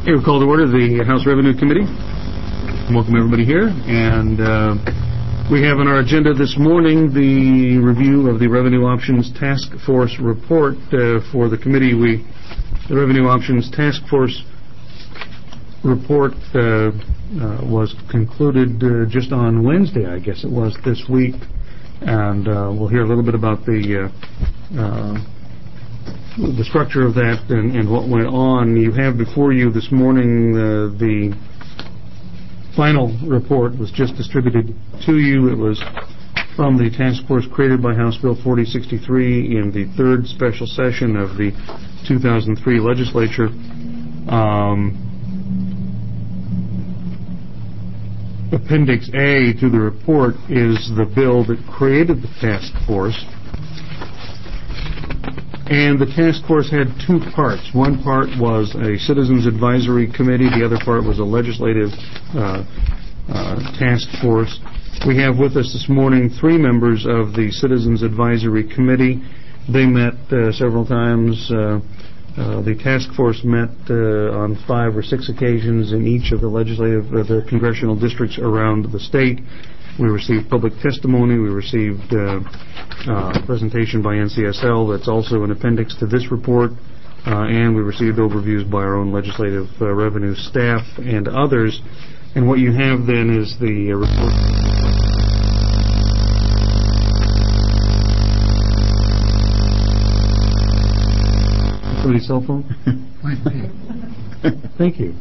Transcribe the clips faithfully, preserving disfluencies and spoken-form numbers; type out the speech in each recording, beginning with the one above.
Okay, we'll call to order the House Revenue Committee. Welcome everybody here. And uh, we have on our agenda this morning the review of the Revenue Options Task Force report uh, for the committee. We, the Revenue Options Task Force report uh, uh, was concluded uh, just on Wednesday, I guess it was, this week. And uh, we'll hear a little bit about the uh, uh, the structure of that and, and what went on. You have before you this morning uh, the final report was just distributed to you. It was from the task force created by House Bill forty sixty-three in the third special session of the two thousand three legislature. Um, Appendix A to the report is the bill that created the task force. And the task force had two parts. One part was a Citizens Advisory Committee. The other part was a legislative uh, uh, task force. We have with us this morning three members of the Citizens Advisory Committee. They met uh, several times. Uh, uh, the task force met uh, on five or six occasions in each of the legislative, uh, the congressional districts around the state. We received public testimony. We received uh, uh, a presentation by N C S L that's also an appendix to this report. Uh, and we received overviews by our own legislative uh, revenue staff and others. And what you have then is the uh, report. Somebody's cell phone? Thank you.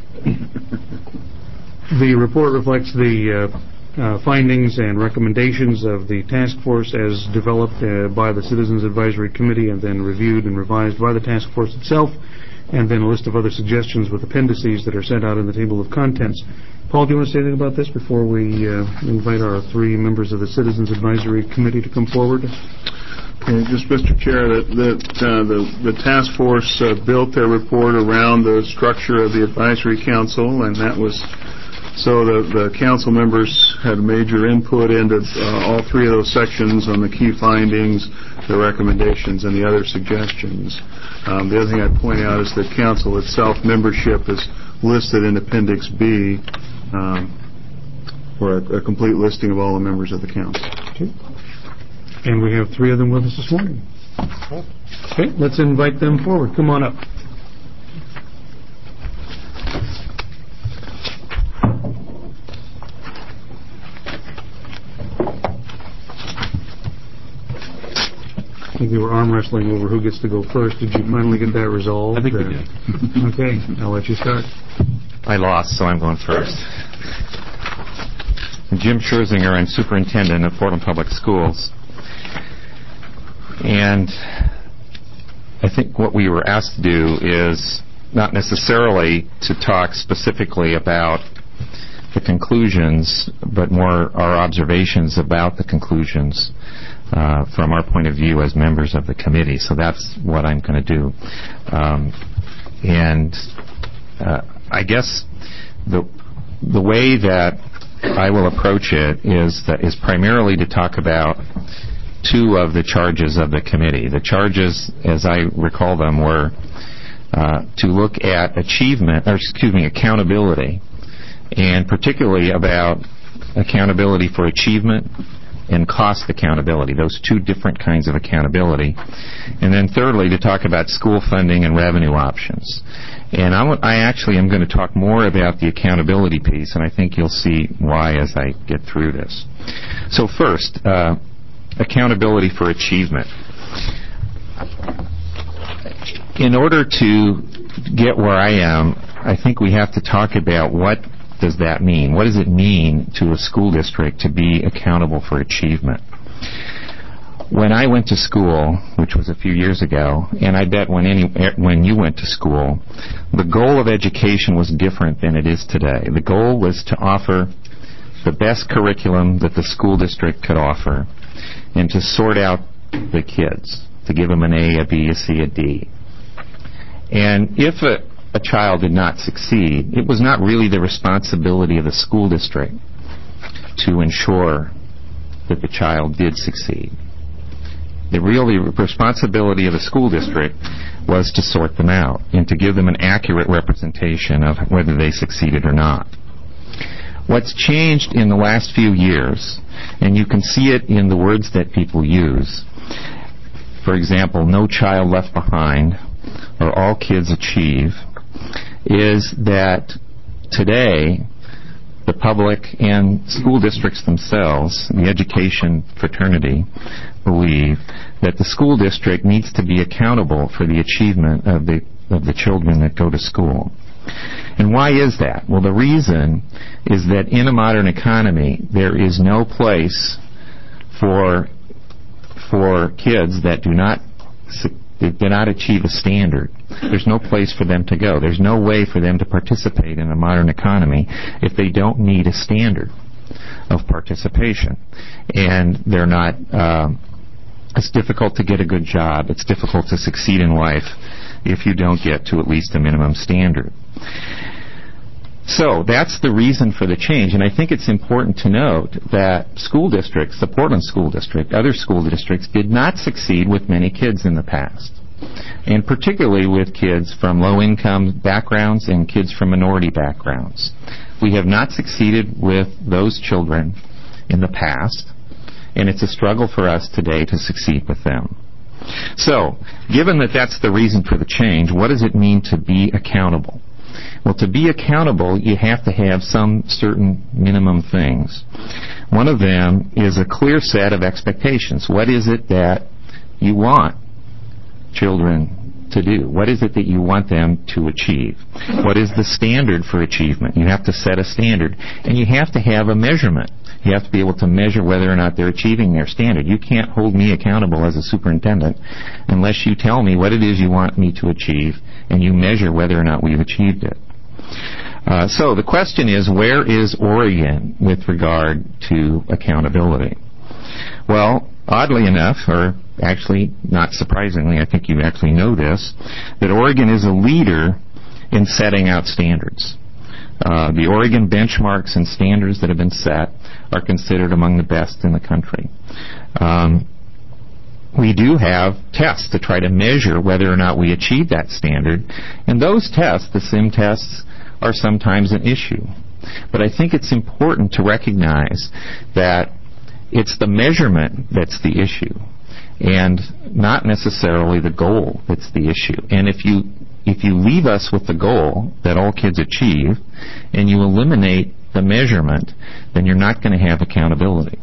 The report reflects the uh, Uh, findings and recommendations of the task force as developed uh, by the Citizens Advisory Committee and then reviewed and revised by the task force itself, and then a list of other suggestions with appendices that are sent out in the table of contents. Paul, do you want to say anything about this before we uh, invite our three members of the Citizens Advisory Committee to come forward? Okay, just, Mister Chair, that, that uh, the, the task force uh, built their report around the structure of the Advisory Council, and that was so the, the council members had major input into uh, all three of those sections on the key findings, the recommendations, and the other suggestions. Um, the other thing I'd point out is that council itself membership is listed in Appendix B um, for a, a complete listing of all the members of the council. Okay. And we have three of them with us this morning. Okay, let's invite them forward. Come on up. I think we were arm wrestling over who gets to go first. Did you finally get that resolved? I think we did. Okay, I'll let you start. I lost, so I'm going first. Jim Scherzinger, I'm superintendent of Portland Public Schools. And I think what we were asked to do is not necessarily to talk specifically about the conclusions, but more our observations about the conclusions uh, from our point of view as members of the committee. So that's what I'm going to do. Um, and uh, I guess the the way that I will approach it is that is primarily to talk about two of the charges of the committee. The charges, as I recall them, were uh, to look at achievement, or excuse me, accountability, and particularly about accountability for achievement and cost accountability, those two different kinds of accountability. And then thirdly, to talk about school funding and revenue options. And I, w- I actually am going to talk more about the accountability piece, and I think you'll see why as I get through this. So first, uh, accountability for achievement. In order to get where I am, I think we have to talk about what does that mean? What does it mean to a school district to be accountable for achievement? When I went to school, which was a few years ago, and I bet when any when you went to school, the goal of education was different than it is today. The goal was to offer the best curriculum that the school district could offer and to sort out the kids, to give them an A, a B, a C, a D. And if a a child did not succeed, it was not really the responsibility of the school district to ensure that the child did succeed. The real responsibility of the school district was to sort them out and to give them an accurate representation of whether they succeeded or not. What's changed in the last few years, and you can see it in the words that people use, for example, no child left behind, or all kids achieve, is that today the public and school districts themselves, the education fraternity, believe that the school district needs to be accountable for the achievement of the of the children that go to school. And why is that? Well, the reason is that in a modern economy, there is no place for for kids that do not that do not achieve a standard. There's no place for them to go. There's no way for them to participate in a modern economy if they don't meet a standard of participation. And they're not, uh, it's difficult to get a good job. It's difficult to succeed in life if you don't get to at least a minimum standard. So that's the reason for the change, and I think it's important to note that school districts, the Portland School District, other school districts, did not succeed with many kids in the past, and particularly with kids from low-income backgrounds and kids from minority backgrounds. We have not succeeded with those children in the past, and it's a struggle for us today to succeed with them. So, given that that's the reason for the change, what does it mean to be accountable? Well, to be accountable, you have to have some certain minimum things. One of them is a clear set of expectations. What is it that you want children to do? What is it that you want them to achieve? What is the standard for achievement? You have to set a standard, and you have to have a measurement. You have to be able to measure whether or not they're achieving their standard. You can't hold me accountable as a superintendent unless you tell me what it is you want me to achieve, and you measure whether or not we've achieved it. Uh, so the question is, where is Oregon with regard to accountability? Well, oddly enough, or actually not surprisingly, I think you actually know this, that Oregon is a leader in setting out standards. Uh, the Oregon benchmarks and standards that have been set are considered among the best in the country. Um, we do have tests to try to measure whether or not we achieve that standard, and those tests, the S I M tests, are sometimes an issue. But I think it's important to recognize that it's the measurement that's the issue, and not necessarily the goal that's the issue. And if you if you leave us with the goal that all kids achieve, and you eliminate the measurement, then you're not going to have accountability.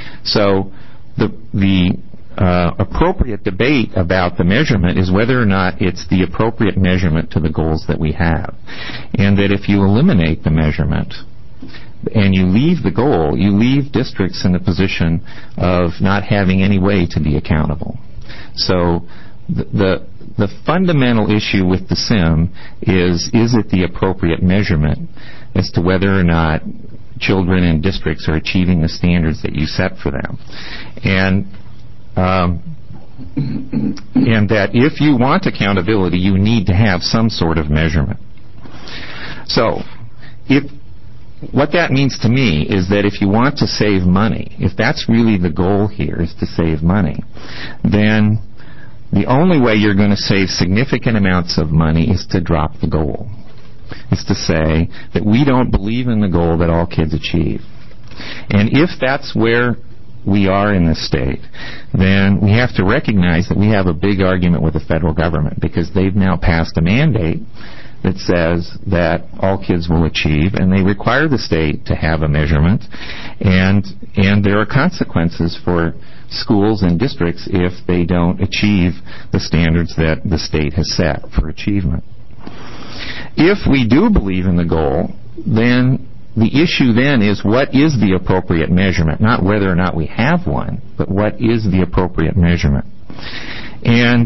So the the uh, appropriate debate about the measurement is whether or not it's the appropriate measurement to the goals that we have. And that if you eliminate the measurement and you leave the goal, you leave districts in the position of not having any way to be accountable. So the the, the fundamental issue with the S I M is, is it the appropriate measurement as to whether or not children in districts are achieving the standards that you set for them. And um, and that if you want accountability, you need to have some sort of measurement. So if what that means to me is that if you want to save money, if that's really the goal here, is to save money, then the only way you're going to save significant amounts of money is to drop the goal. Is to say that we don't believe in the goal that all kids achieve. And if that's where we are in this state, then we have to recognize that we have a big argument with the federal government, because they've now passed a mandate that says that all kids will achieve, and they require the state to have a measurement, and and there are consequences for schools and districts if they don't achieve the standards that the state has set for achievement. If we do believe in the goal, then the issue then is, what is the appropriate measurement? Not whether or not we have one, but what is the appropriate measurement? And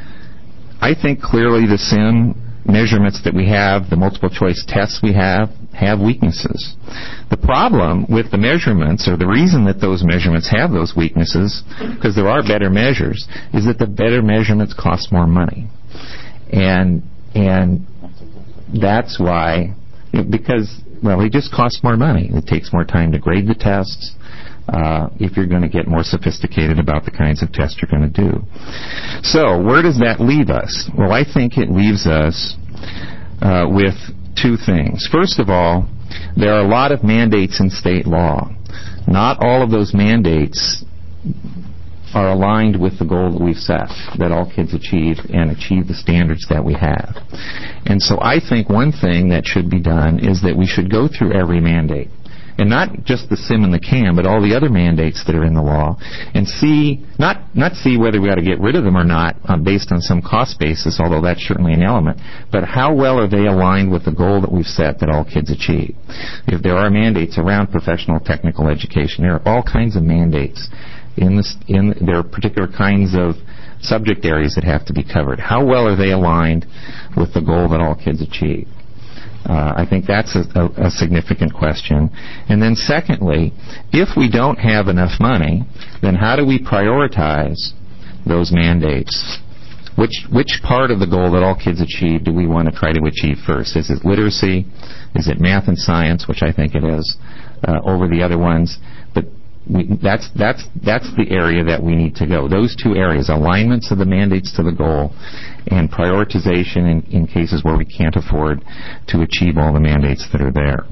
I think clearly the S I M measurements that we have, the multiple choice tests we have, have weaknesses. The problem with the measurements, or the reason that those measurements have those weaknesses, because there are better measures, is that the better measurements cost more money. And and that's why, you know, because, well, they just cost more money. It takes more time to grade the tests uh, if you're going to get more sophisticated about the kinds of tests you're going to do. So where does that leave us? Well, I think it leaves us uh, with two things. First of all, there are a lot of mandates in state law. Not all of those mandates are aligned with the goal that we've set, that all kids achieve and achieve the standards that we have. And so I think one thing that should be done is that we should go through every mandate, and not just the SIM and the CAM, but all the other mandates that are in the law, and see, not not see whether we ought to get rid of them or not uh, based on some cost basis, although that's certainly an element, but how well are they aligned with the goal that we've set that all kids achieve. If there are mandates around professional technical education, there are all kinds of mandates in this, in there are particular kinds of subject areas that have to be covered. How well are they aligned with the goal that all kids achieve? Uh, I think that's a, a, a significant question. And then secondly, if we don't have enough money, then how do we prioritize those mandates? Which which part of the goal that all kids achieve do we want to try to achieve first? Is it literacy? Is it math and science, which I think it is, uh, over the other ones? But we, that's that's that's the area that we need to go. Those two areas, alignments of the mandates to the goal, and prioritization in, in cases where we can't afford to achieve all the mandates that are there.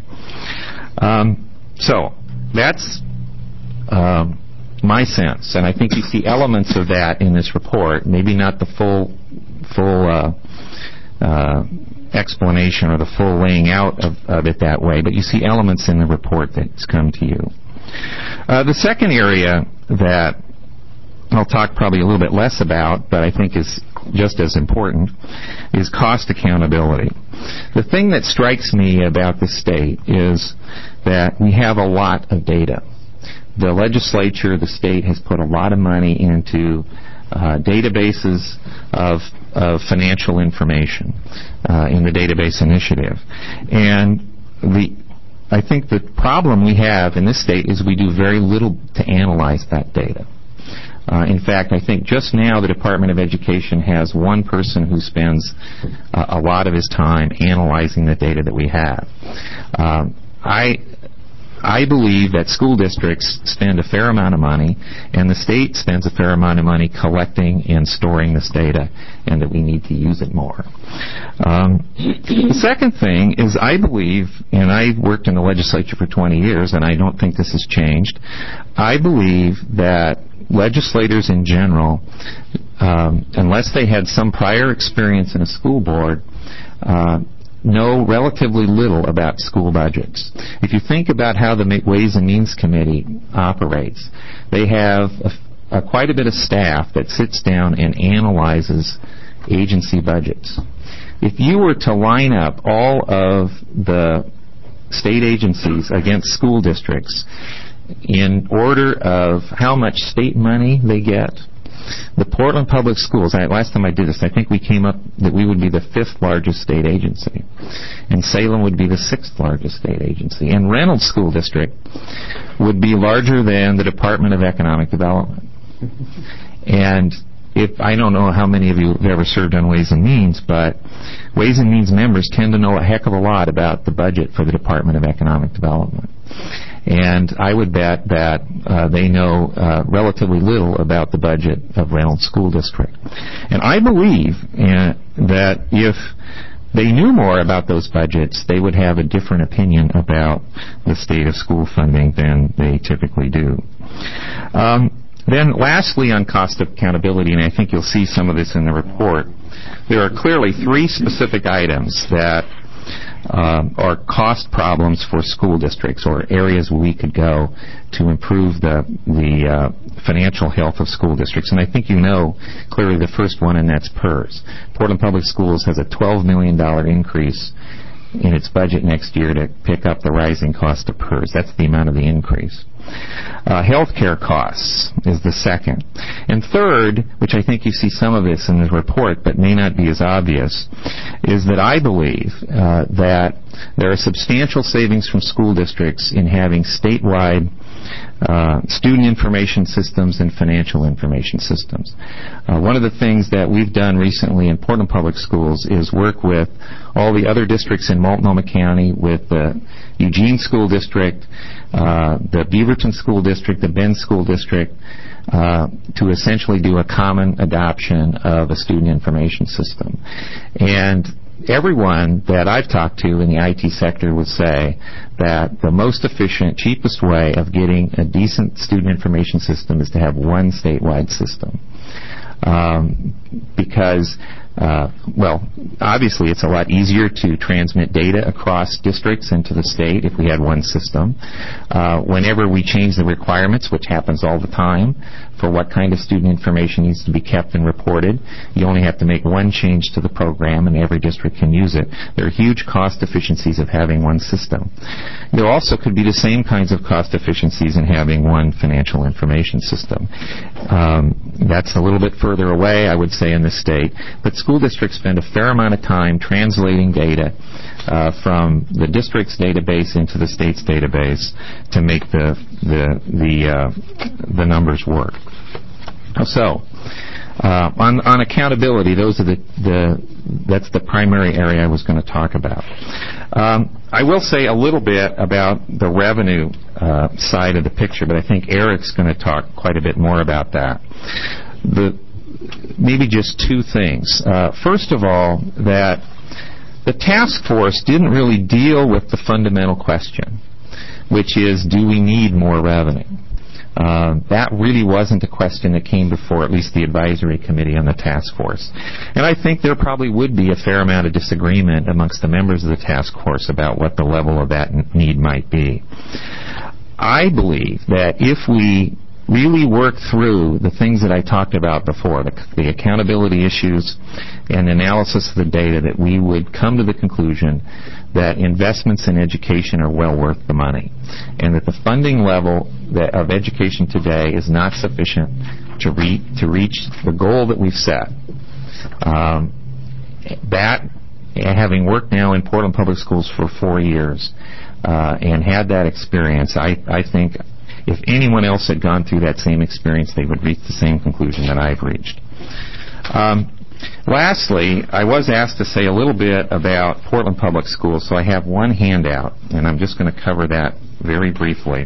Um, so that's um, my sense, and I think you see elements of that in this report. Maybe not the full full uh, uh, explanation or the full laying out of, of it that way, but you see elements in the report that's come to you. Uh, the second area that I'll talk probably a little bit less about, but I think is just as important, is cost accountability. The thing that strikes me about the state is that we have a lot of data. The legislature, the state, has put a lot of money into uh, databases of, of financial information uh, in the database initiative. And the I think the problem we have in this state is we do very little to analyze that data. Uh, in fact, I think just now the Department of Education has one person who spends uh, a lot of his time analyzing the data that we have. Um, I I believe that school districts spend a fair amount of money, and the state spends a fair amount of money collecting and storing this data, and that we need to use it more. Um, the second thing is I believe, and I worked in the legislature for twenty years, and I don't think this has changed, I believe that legislators in general, um, unless they had some prior experience in a school board, uh, know relatively little about school budgets. If you think about how the Ways and Means Committee operates, they have a, a quite a bit of staff that sits down and analyzes agency budgets. If you were to line up all of the state agencies against school districts in order of how much state money they get, the Portland Public Schools, I, last time I did this, I think we came up that we would be the fifth largest state agency, and Salem would be the sixth largest state agency, and Reynolds School District would be larger than the Department of Economic Development. And if I don't know how many of you have ever served on Ways and Means, but Ways and Means members tend to know a heck of a lot about the budget for the Department of Economic Development. And I would bet that uh, they know uh, relatively little about the budget of Reynolds School District. And I believe uh, that if they knew more about those budgets, they would have a different opinion about the state of school funding than they typically do. Um, then lastly, on cost of accountability, and I think you'll see some of this in the report, there are clearly three specific items that Uh, are cost problems for school districts, or areas where we could go to improve the the uh, financial health of school districts. And I think you know clearly the first one, and that's P E R S. Portland Public Schools has a twelve million dollars increase in its budget next year to pick up the rising cost of P E R S. That's the amount of the increase. Uh, healthcare costs is the second. And third, which I think you see some of this in the report but may not be as obvious, is that I believe uh, that there are substantial savings from school districts in having statewide uh, student information systems and financial information systems. Uh, one of the things that we've done recently in Portland Public Schools is work with all the other districts in Multnomah County, with the Eugene School District, uh, the Beaverton School District, the Bend School District, uh, to essentially do a common adoption of a student information system. And everyone that I've talked to in the I T sector would say that the most efficient, cheapest way of getting a decent student information system is to have one statewide system. Um, because, uh, well, obviously it's a lot easier to transmit data across districts into the state if we had one system. Uh, whenever we change the requirements, which happens all the time, for what kind of student information needs to be kept and reported, you only have to make one change to the program and every district can use it. There are huge cost efficiencies of having one system. There also could be the same kinds of cost efficiencies in having one financial information system. Um, that's a little bit further away, I would say, in the state, but school districts spend a fair amount of time translating data uh, from the district's database into the state's database to make the the the, uh, the numbers work. So, uh, on, on accountability, those are the, the that's the primary area I was going to talk about. Um, I will say a little bit about the revenue uh, side of the picture, but I think Eric's going to talk quite a bit more about that. The maybe just two things. Uh, first of all, that the task force didn't really deal with the fundamental question, which is, do we need more revenue? Uh, that really wasn't a question that came before at least the advisory committee on the task force. And I think there probably would be a fair amount of disagreement amongst the members of the task force about what the level of that need might be. I believe that if we really work through the things that I talked about before, the, the accountability issues and analysis of the data, that we would come to the conclusion that investments in education are well worth the money, and that the funding level that of education today is not sufficient to, re- to reach the goal that we've set. Um, that, having worked now in Portland Public Schools for four years uh, and had that experience, I, I think if anyone else had gone through that same experience, they would reach the same conclusion that I've reached. Um, lastly, I was asked to say a little bit about Portland Public Schools, so I have one handout, and I'm just going to cover that very briefly.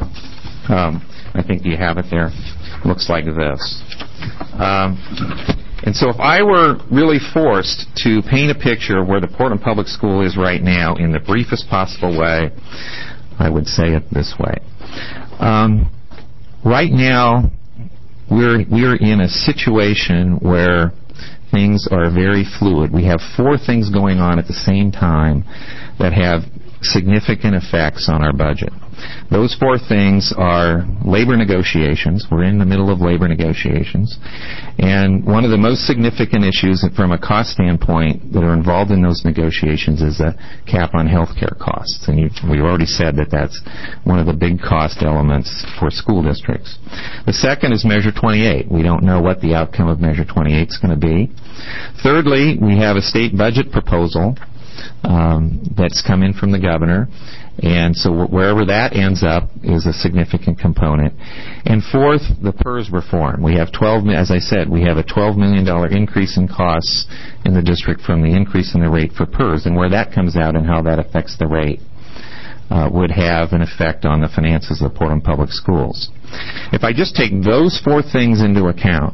Um, I think you have it there. It looks like this. Um, and so if I were really forced to paint a picture of where the Portland Public School is right now in the briefest possible way, I would say it this way. Um, right now, we're we're in a situation where things are very fluid. We have four things going on at the same time that have significant effects on our budget. Those four things are labor negotiations. We're in the middle of labor negotiations. And one of the most significant issues from a cost standpoint that are involved in those negotiations is a cap on health care costs. And you've, we've already said that that's one of the big cost elements for school districts. The second is Measure twenty-eight. We don't know what the outcome of Measure twenty-eight is going to be. Thirdly, we have a state budget proposal um, that's come in from the governor. And so wherever that ends up is a significant component. And fourth, the PERS reform. We have twelve, as I said, we have a twelve million dollars increase in costs in the district from the increase in the rate for PERS. And where that comes out and how that affects the rate uh, would have an effect on the finances of the Portland Public Schools. If I just take those four things into account,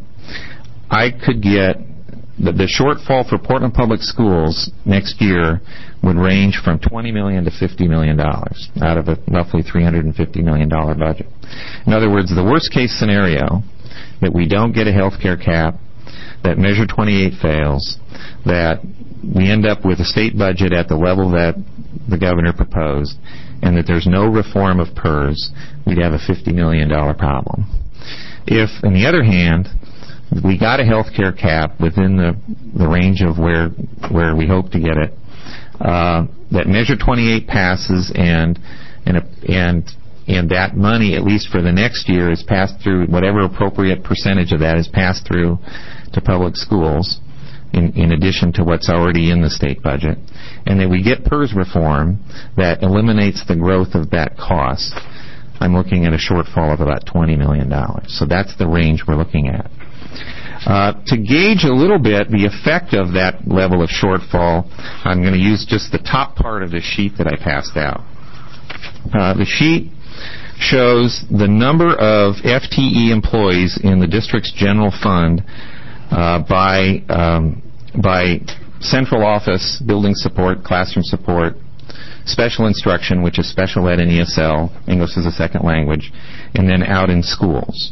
I could get The, the shortfall for Portland Public Schools next year would range from twenty million dollars to fifty million dollars out of a roughly three hundred fifty million dollars budget. In other words, the worst case scenario, that we don't get a health care cap, that Measure twenty-eight fails, that we end up with a state budget at the level that the governor proposed, and that there's no reform of PERS, we'd have a fifty million dollars problem. If, on the other hand, we got a health care cap within the, the range of where where we hope to get it, uh, that Measure twenty-eight passes, and and and and that money, at least for the next year, is passed through, whatever appropriate percentage of that is passed through to public schools, in, in addition to what's already in the state budget, and that we get PERS reform that eliminates the growth of that cost, I'm looking at a shortfall of about twenty million dollars. So that's the range we're looking at. Uh, to gauge a little bit the effect of that level of shortfall, I'm going to use just the top part of the sheet that I passed out. Uh, the sheet shows the number of F T E employees in the district's general fund uh, by um, by central office, building support, classroom support, special instruction, which is special ed and E S L, English as a second language, and then out in schools.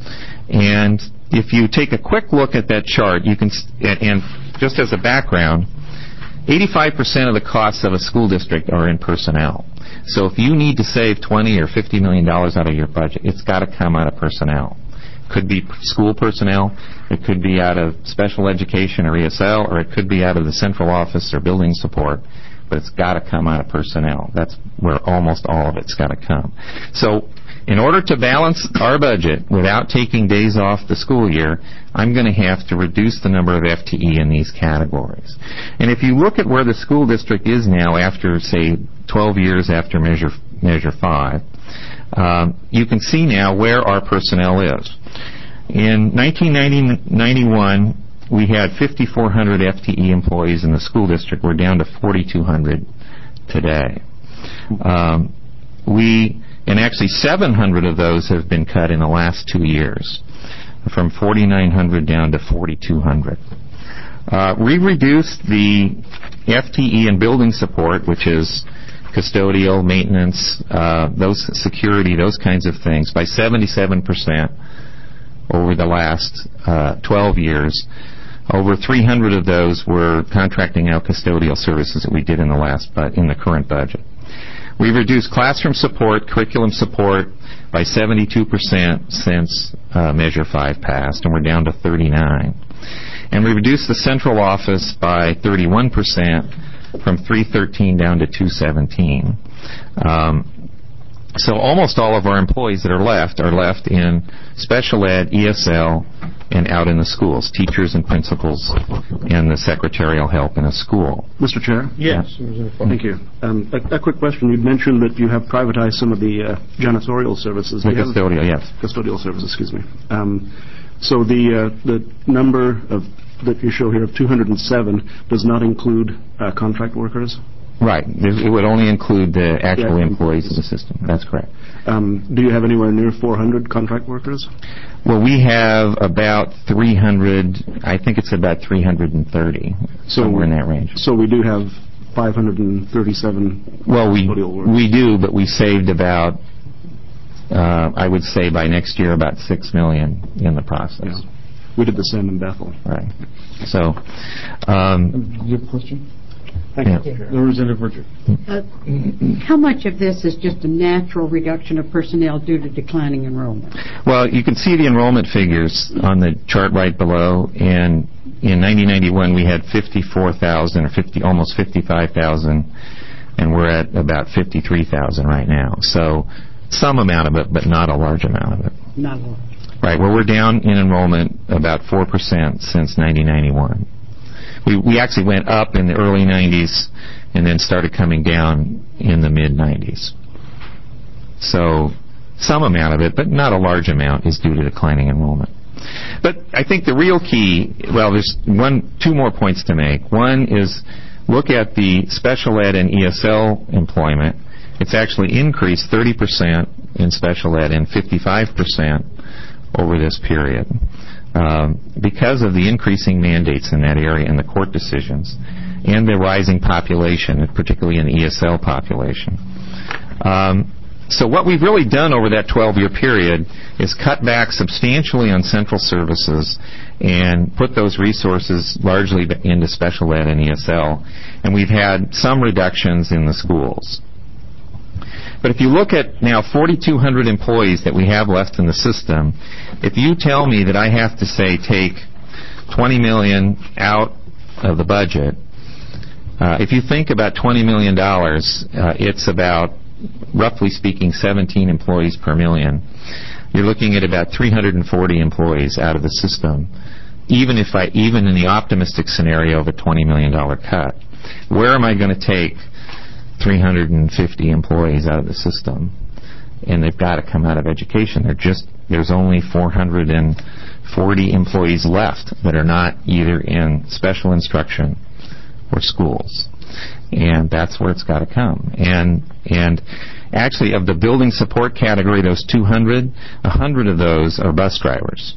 And if you take a quick look at that chart, you can, and, and just as a background, eighty-five percent of the costs of a school district are in personnel. So if you need to save twenty or fifty million dollars out of your budget, it's got to come out of personnel. It could be school personnel, it could be out of special education or E S L, or it could be out of the central office or building support, but it's got to come out of personnel. That's where almost all of it's got to come. So in order to balance our budget without taking days off the school year, I'm going to have to reduce the number of F T E in these categories. And if you look at where the school district is now after, say, twelve years after Measure Measure five, um, you can see now where our personnel is. In nineteen ninety-one, we had fifty-four hundred F T E employees in the school district. We're down to forty-two hundred today. Um, we And actually seven hundred of those have been cut in the last two years, from forty-nine hundred down to forty-two hundred. Uh, we reduced the F T E and building support, which is custodial, maintenance, uh, those security, those kinds of things, by seventy-seven percent over the last uh, twelve years. Over three hundred of those were contracting out custodial services that we did in the last, but in the current budget. We've reduced classroom support, curriculum support by seventy-two percent since uh, Measure five passed, and we're down to thirty-nine. And we reduced the central office by thirty-one percent from three thirteen down to two seventeen. Um, so almost all of our employees that are left are left in special ed, E S L, and out in the schools, teachers and principals, and the secretarial help in a school. Mister Chair? Yes. Thank you. Um, a, a quick question. You mentioned that you have privatized some of the uh, janitorial services. The Do you have- custodial, yes. Custodial services, excuse me. Um, so the uh, the number of that you show here of two hundred seven does not include uh, contract workers? Right. It would only include the actual Yeah. employees of the system. That's correct. Um, do you have anywhere near four hundred contract workers? Well, we have about three hundred, I think it's about three hundred thirty, So- somewhere in that range. So we do have five hundred thirty-seven Well, we custodial workers. we do, but we saved about, uh, I would say by next year, about six million in the process. Yeah. We did the same in Bethel. Right. So, um, Do you have a question? Thank Yeah. you. Representative Richard. Uh, How much of this is just a natural reduction of personnel due to declining enrollment? well, you can see the enrollment figures on the chart right below, and in nineteen ninety-one we had fifty-four thousand or fifty, almost fifty-five thousand, and we're at about fifty-three thousand right now. So some amount of it, but not a large amount of it. Not a lot. Right, well, we're down in enrollment about four percent since nineteen ninety-one. We, we actually went up in the early nineties and then started coming down in the mid-nineties. So some amount of it, but not a large amount, is due to declining enrollment. But I think the real key, well, there's one, two more points to make. One is look at the special ed and E S L employment. It's actually increased thirty percent in special ed and fifty-five percent over this period. Um, because of the increasing mandates in that area and the court decisions and the rising population, particularly in the E S L population. Um, so what we've really done over that twelve-year period is cut back substantially on central services and put those resources largely into special ed and E S L. And we've had some reductions in the schools. But if you look at now forty-two hundred employees that we have left in the system, if you tell me that I have to, say, take twenty million dollars out of the budget, uh, if you think about twenty million dollars, uh, it's about, roughly speaking, seventeen employees per million. You're looking at about three hundred forty employees out of the system, even if I, even in the optimistic scenario of a twenty million dollars cut. Where am I going to take three hundred fifty employees out of the system? And they've got to come out of education. They're just, there's only four hundred forty employees left that are not either in special instruction or schools. And that's where it's got to come. And and Actually, of the building support category, those two hundred, one hundred of those are bus drivers.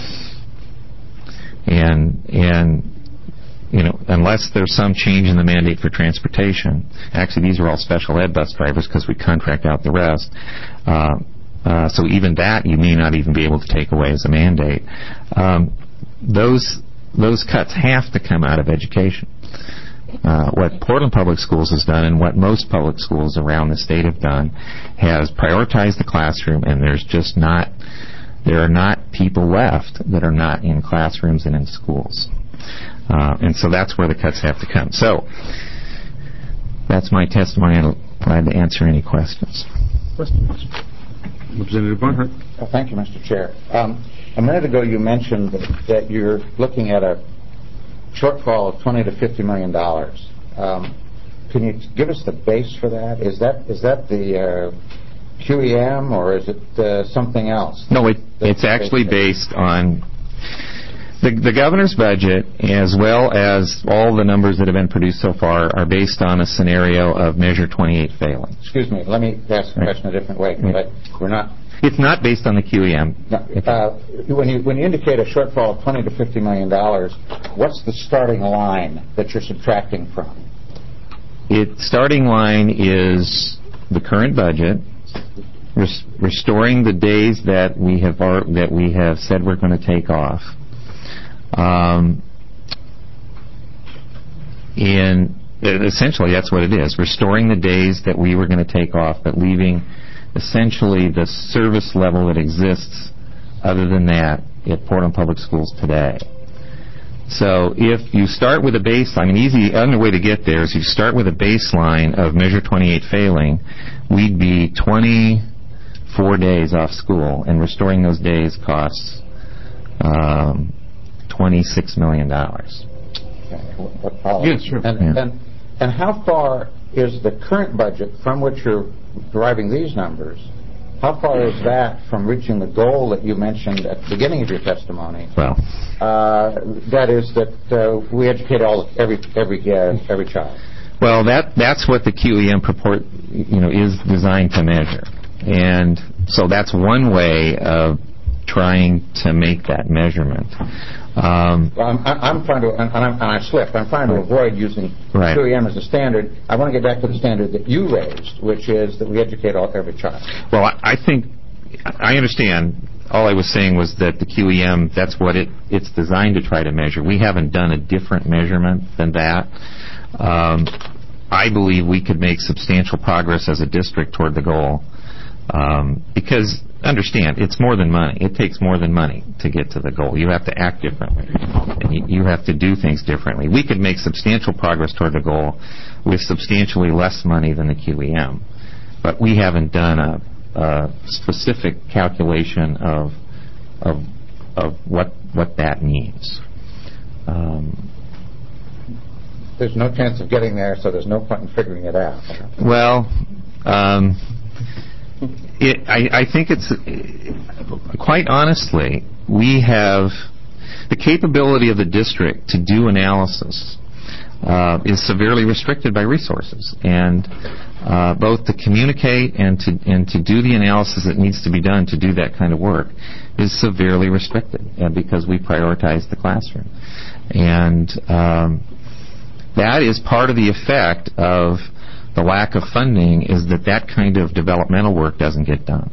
And, and you know, unless there's some change in the mandate for transportation, actually these are all special ed bus drivers because we contract out the rest. Uh, uh, so even that you may not even be able to take away as a mandate. Um, those those cuts have to come out of education. Uh, what Portland Public Schools has done and what most public schools around the state have done has prioritized the classroom, and there's just not, there are not people left that are not in classrooms and in schools. Uh, and so that's where the cuts have to come. So that's my testimony. I'm glad to answer any questions. Questions? Representative Barnhart. Well, thank you, Mister Chair. Um, a minute ago you mentioned that, that you're looking at a shortfall of twenty to fifty million dollars. Um, can you give us the base for that? Is that is that the uh, Q E M or is it uh, something else? No, it, it's actually based on the, the governor's budget, as well as all the numbers that have been produced so far are based on a scenario of Measure twenty-eight failing. Excuse me, let me ask the question a different way. Right. But we're not. It's not based on the Q E M. No, uh, when you when you indicate a shortfall of twenty to fifty million dollars, what's the starting line that you're subtracting from? It starting line is the current budget, res- restoring the days that we have ar- that we have said we're going to take off. Um, and essentially, that's what it is: restoring the days that we were going to take off, but leaving essentially the service level that exists other than that at Portland Public Schools today. So if you start with a baseline, an easy other way to get there is you start with a baseline of Measure twenty-eight failing, we'd be twenty-four days off school, and restoring those days costs um, twenty-six million dollars. Okay. What, what Yes, sure. And, Yeah. and, and how far is the current budget from which you're deriving these numbers, how far is that from reaching the goal that you mentioned at the beginning of your testimony? Well, uh, that is that uh, we educate all every every uh, every child. well, that that's what the Q E M purport, you know, is designed to measure, and so that's one way of trying to make that measurement. Um, Well, I'm, I'm trying to, and, I'm, and I slipped. I'm trying to avoid using Right. Q E M as a standard. I want to get back to the standard that you raised, which is that we educate all every child. Well, I, I think I understand. All I was saying was that the Q E M, that's what it, it's designed to try to measure. We haven't done a different measurement than that. Um, I believe we could make substantial progress as a district toward the goal. Um, because, understand, it's more than money. It takes more than money to get to the goal. You have to act differently. And you, you have to do things differently. We could make substantial progress toward the goal with substantially less money than the Q E M. But we haven't done a, a specific calculation of of of what what that means. Um, There's no chance of getting there, so there's no point in figuring it out. well, um, It, I, I think it's, quite honestly, we have the capability of the district to do analysis uh, is severely restricted by resources, and uh, both to communicate and to and to do the analysis that needs to be done to do that kind of work is severely restricted uh, because we prioritize the classroom, and um, that is part of the effect of the lack of funding, is that that kind of developmental work doesn't get done.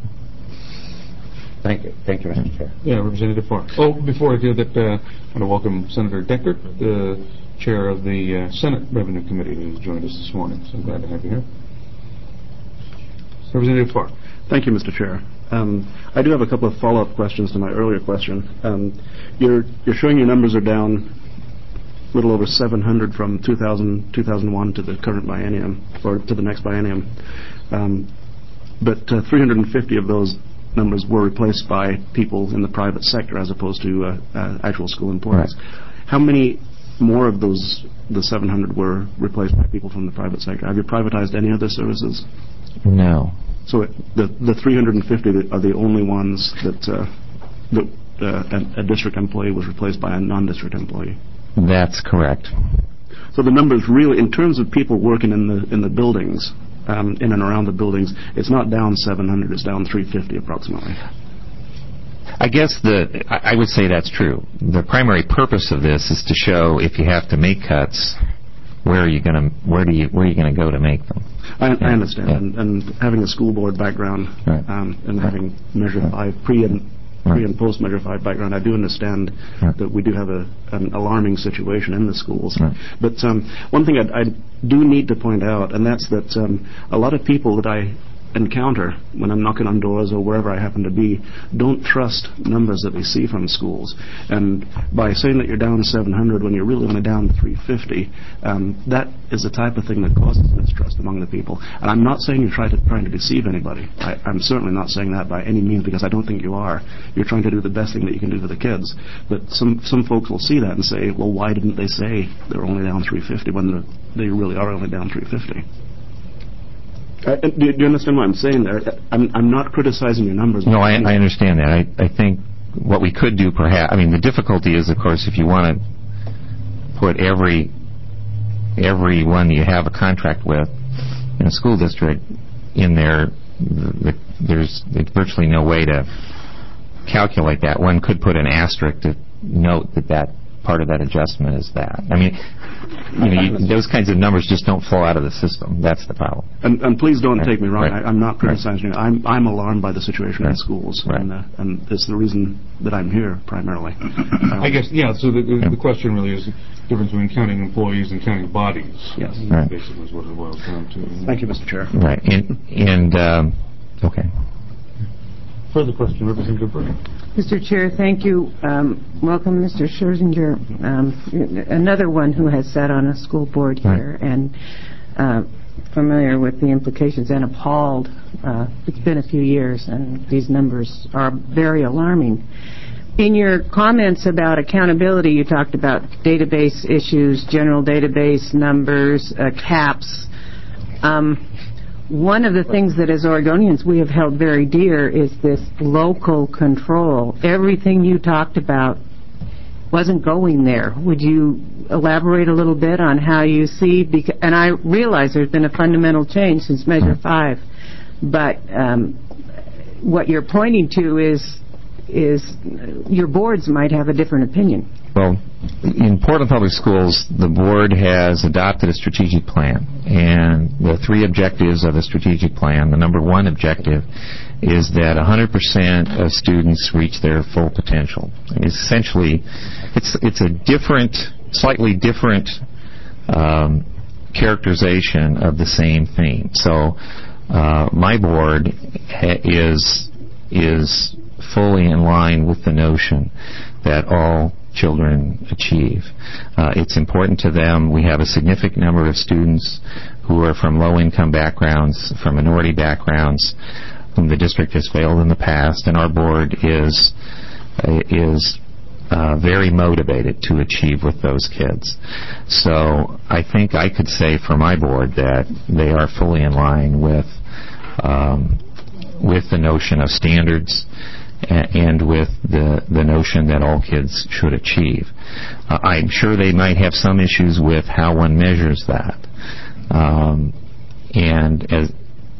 Thank you. Thank you, Mister Chair. Yeah, Representative Farr. Oh, before I do that, uh, I want to welcome Senator Deckert, the chair of the uh, Senate Revenue Committee, who's joined us this morning. So I'm glad to have you here. Representative Farr. Thank you, Mister Chair. Um, I do have a couple of follow-up questions to my earlier question. Um, you're, you're showing your numbers are down a little over seven hundred from two thousand, two thousand one to the current biennium, or to the next biennium. Um, but uh, three hundred fifty of those numbers were replaced by people in the private sector as opposed to uh, uh, actual school employees. Right. How many more of those, the seven hundred, were replaced by people from the private sector? Have you privatized any of the services? No. So it, the the three hundred fifty are the only ones that, uh, that uh, a, a district employee was replaced by a non-district employee? That's correct. So the numbers really, in terms of people working in the in the buildings, um, in and around the buildings, it's not down seven hundred, it's down three fifty approximately. I guess the I I would say that's true. The primary purpose of this is to show if you have to make cuts, where are you going to where do you where are you going to go to make them? I, Yeah, I understand, yeah. and, and having a school board background Right. um, and having Measure Five pre and Right. pre and post Measure Five background, I do understand Right. that we do have a, an alarming situation in the schools. Right. But um, one thing I, I do need to point out, and that's that um, a lot of people that I encounter when I'm knocking on doors or wherever I happen to be don't trust numbers that they see from schools. And by saying that you're down seven hundred when you're really only down three fifty, um, that is the type of thing that causes mistrust among the people. And I'm not saying you're trying to, trying to deceive anybody. I, I'm certainly not saying that by any means, because I don't think you are. You're trying to do the best thing that you can do for the kids. But some some folks will see that and say, well, why didn't they say they're only down three fifty when they're, they really are only down three fifty? Uh, do, do you understand what I'm saying there? I'm, I'm not criticizing your numbers. No, I, I understand that. I, I think what we could do perhaps, I mean, the difficulty is, of course, if you want to put every everyone that you have a contract with in a school district in there, the, there's, there's virtually no way to calculate that. One could put an asterisk to note that that part of that adjustment is that. I mean, you know, you, those kinds of numbers just don't flow out of the system. That's the problem. And, and please don't Right. take me wrong. Right. I, I'm not criticizing you. I'm, I'm alarmed by the situation Right. in schools, Right. and, uh, and it's the reason that I'm here primarily. Um, I guess, yeah, so the, the, the question really is the difference between counting employees and counting bodies. Yes. Right. Basically is what it boils down to. Thank you, Mister Chair. Right. And, and um, okay. Further question, Representative Burke. Mister Chair, thank you. Um, welcome, Mister Scherzinger, um, another one who has sat on a school board here Right. and uh, familiar with the implications and appalled. Uh, it's been a few years, and these numbers are very alarming. In your comments about accountability, you talked about database issues, general database numbers, uh, caps. Um, One of the things that as Oregonians we have held very dear is this local control. Everything you talked about wasn't going there. Would you elaborate a little bit on how you see, beca- and I realize there's been a fundamental change since Measure five, but um, what you're pointing to is is your boards might have a different opinion. Well, in Portland Public Schools, the board has adopted a strategic plan, and the three objectives of the strategic plan, the number one objective is that one hundred percent of students reach their full potential. And essentially, it's it's a different, slightly different um, characterization of the same theme. So, uh, my board ha- is is fully in line with the notion that all children achieve. Uh, it's important to them. We have a significant number of students who are from low-income backgrounds, from minority backgrounds, whom the district has failed in the past, and our board is uh, is uh, very motivated to achieve with those kids. So I think I could say for my board that they are fully in line with um, with the notion of standards and with the the notion that all kids should achieve. Uh, I'm sure they might have some issues with how one measures that, um, and as,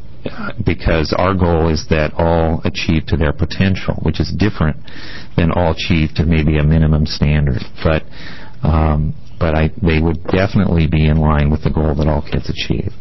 because our goal is that all achieve to their potential, which is different than all achieve to maybe a minimum standard. But um, but I, they would definitely be in line with the goal that all kids achieve.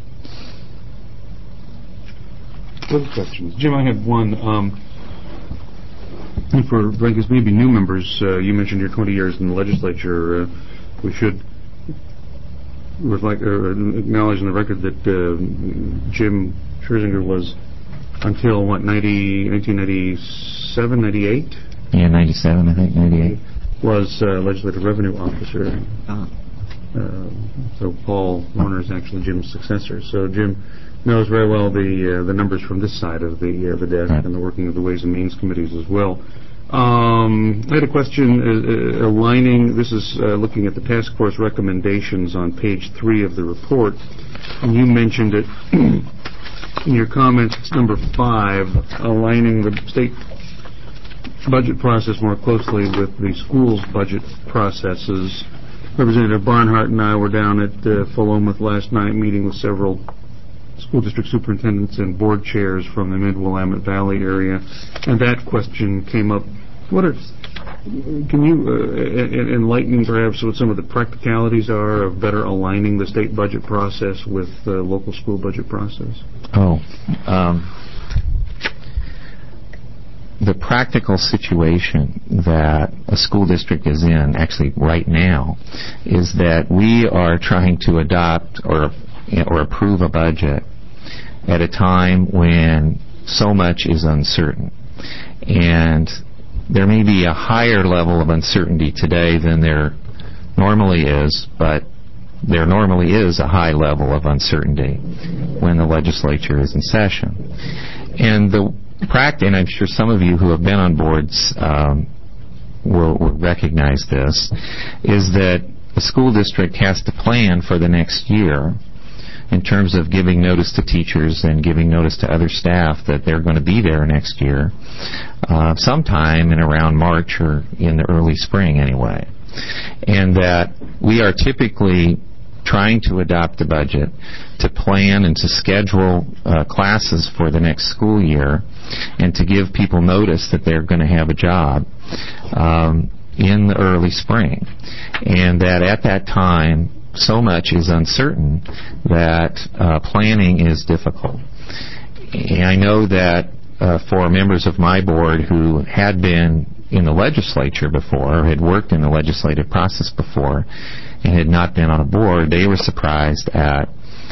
Other questions? Jim, I had one. Um, And for, I guess, maybe new members, uh, you mentioned your twenty years in the legislature. Uh, we should reflect, uh, acknowledge in the record that uh, Jim Scherzinger was until, what, ninety, nineteen ninety-seven, ninety-eight? Yeah, ninety-seven, I think, ninety-eight. Was uh, legislative revenue officer. Uh-huh. Uh, so Paul Warner is actually Jim's successor. So Jim knows very well the uh, the numbers from this side of the uh, the desk right. and the working of the Ways and Means committees as well. Um, I had a question uh, uh, aligning. This is uh, looking at the task force recommendations on page three of the report, and you mentioned it in your comments. It's number five, aligning the state budget process more closely with the school's budget processes. Representative Barnhart and I were down at uh, Philomath last night meeting with several school district superintendents and board chairs from the Mid-Willamette Valley area, and that question came up. What are, can you uh, enlighten perhaps what some of the practicalities are of better aligning the state budget process with the local school budget process? Oh, um, the practical situation that a school district is in, actually right now, is that we are trying to adopt or or approve a budget at a time when so much is uncertain. And there may be a higher level of uncertainty today than there normally is, but there normally is a high level of uncertainty when the legislature is in session. And the practice, and I'm sure some of you who have been on boards um, will, will recognize this, is that the school district has to plan for the next year in terms of giving notice to teachers and giving notice to other staff that they're going to be there next year, uh, sometime in around March or in the early spring anyway. And that we are typically trying to adopt a budget to plan and to schedule uh, classes for the next school year and to give people notice that they're going to have a job um, in the early spring. And that at that time, so much is uncertain that uh, planning is difficult. And I know that uh, for members of my board who had been in the legislature before, or had worked in the legislative process before, and had not been on a board, they were surprised at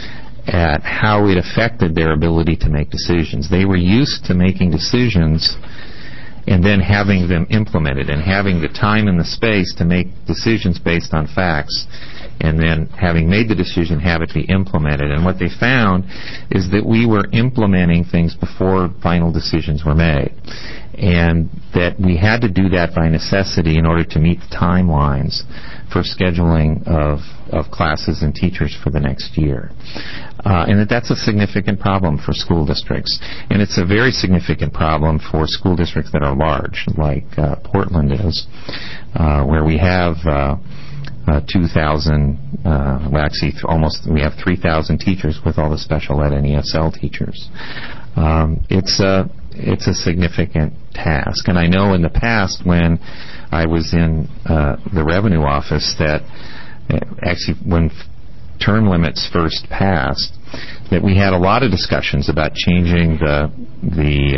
at how it affected their ability to make decisions. They were used to making decisions and then having them implemented and having the time and the space to make decisions based on facts, and then having made the decision, have it be implemented. And what they found is that we were implementing things before final decisions were made, and that we had to do that by necessity in order to meet the timelines for scheduling of, of classes and teachers for the next year. Uh, and that that's a significant problem for school districts. And it's a very significant problem for school districts that are large, like uh, Portland is, uh, where we have uh, uh, two thousand, uh, well actually th- almost, we have three thousand teachers with all the special ed and E S L teachers. Um, it's a it's a significant task. And I know in the past when I was in uh, the revenue office that uh, actually when f- term limits first passed, that we had a lot of discussions about changing the the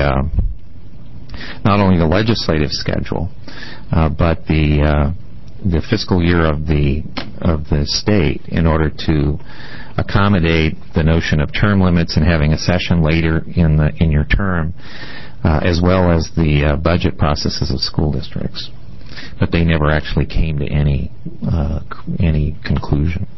uh, not only the legislative schedule, uh, but the uh, the fiscal year of the of the state in order to accommodate the notion of term limits and having a session later in the in your term, uh, as well as the uh, budget processes of school districts. But they never actually came to any uh, any conclusion.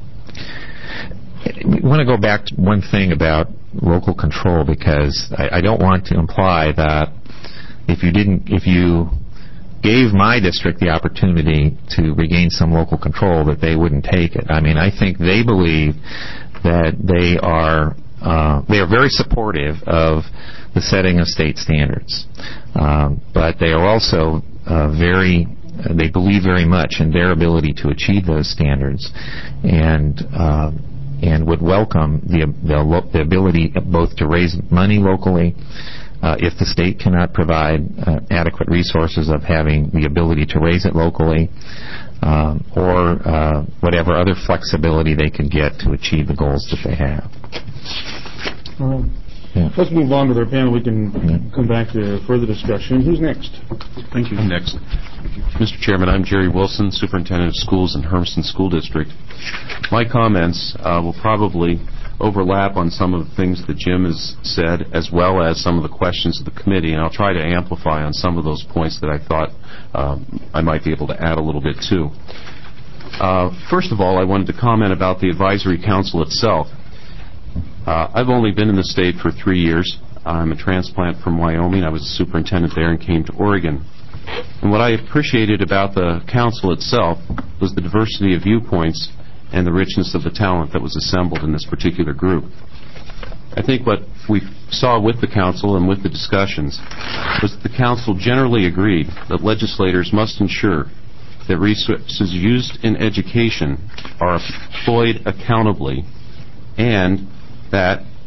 We want to go back to one thing about local control, because I, I don't want to imply that if you didn't, if you gave my district the opportunity to regain some local control, that they wouldn't take it. I mean, I think they believe that they are uh, they are very supportive of the setting of state standards, um, but they are also uh, very uh, they believe very much in their ability to achieve those standards, and uh, and would welcome the the, lo- the ability both to raise money locally. Uh, if the state cannot provide uh, adequate resources, of having the ability to raise it locally, um, or uh, whatever other flexibility they can get to achieve the goals that they have. All right. Yeah. Let's move on with our panel. We can yeah. come back to further discussion. Who's next? Thank you. I'm next. Mister Chairman, I'm Jerry Wilson, Superintendent of Schools in Hermiston School District. My comments uh, will probably overlap on some of the things that Jim has said, as well as some of the questions of the committee, and I'll try to amplify on some of those points that I thought um, I might be able to add a little bit to. Uh, first of all, I wanted to comment about the advisory council itself. Uh, I've only been in the state for three years. I'm a transplant from Wyoming. I was a superintendent there and came to Oregon. And what I appreciated about the council itself was the diversity of viewpoints and the richness of the talent that was assembled in this particular group. I think what we saw with the council and with the discussions was that the council generally agreed that legislators must ensure that resources used in education are employed accountably, and that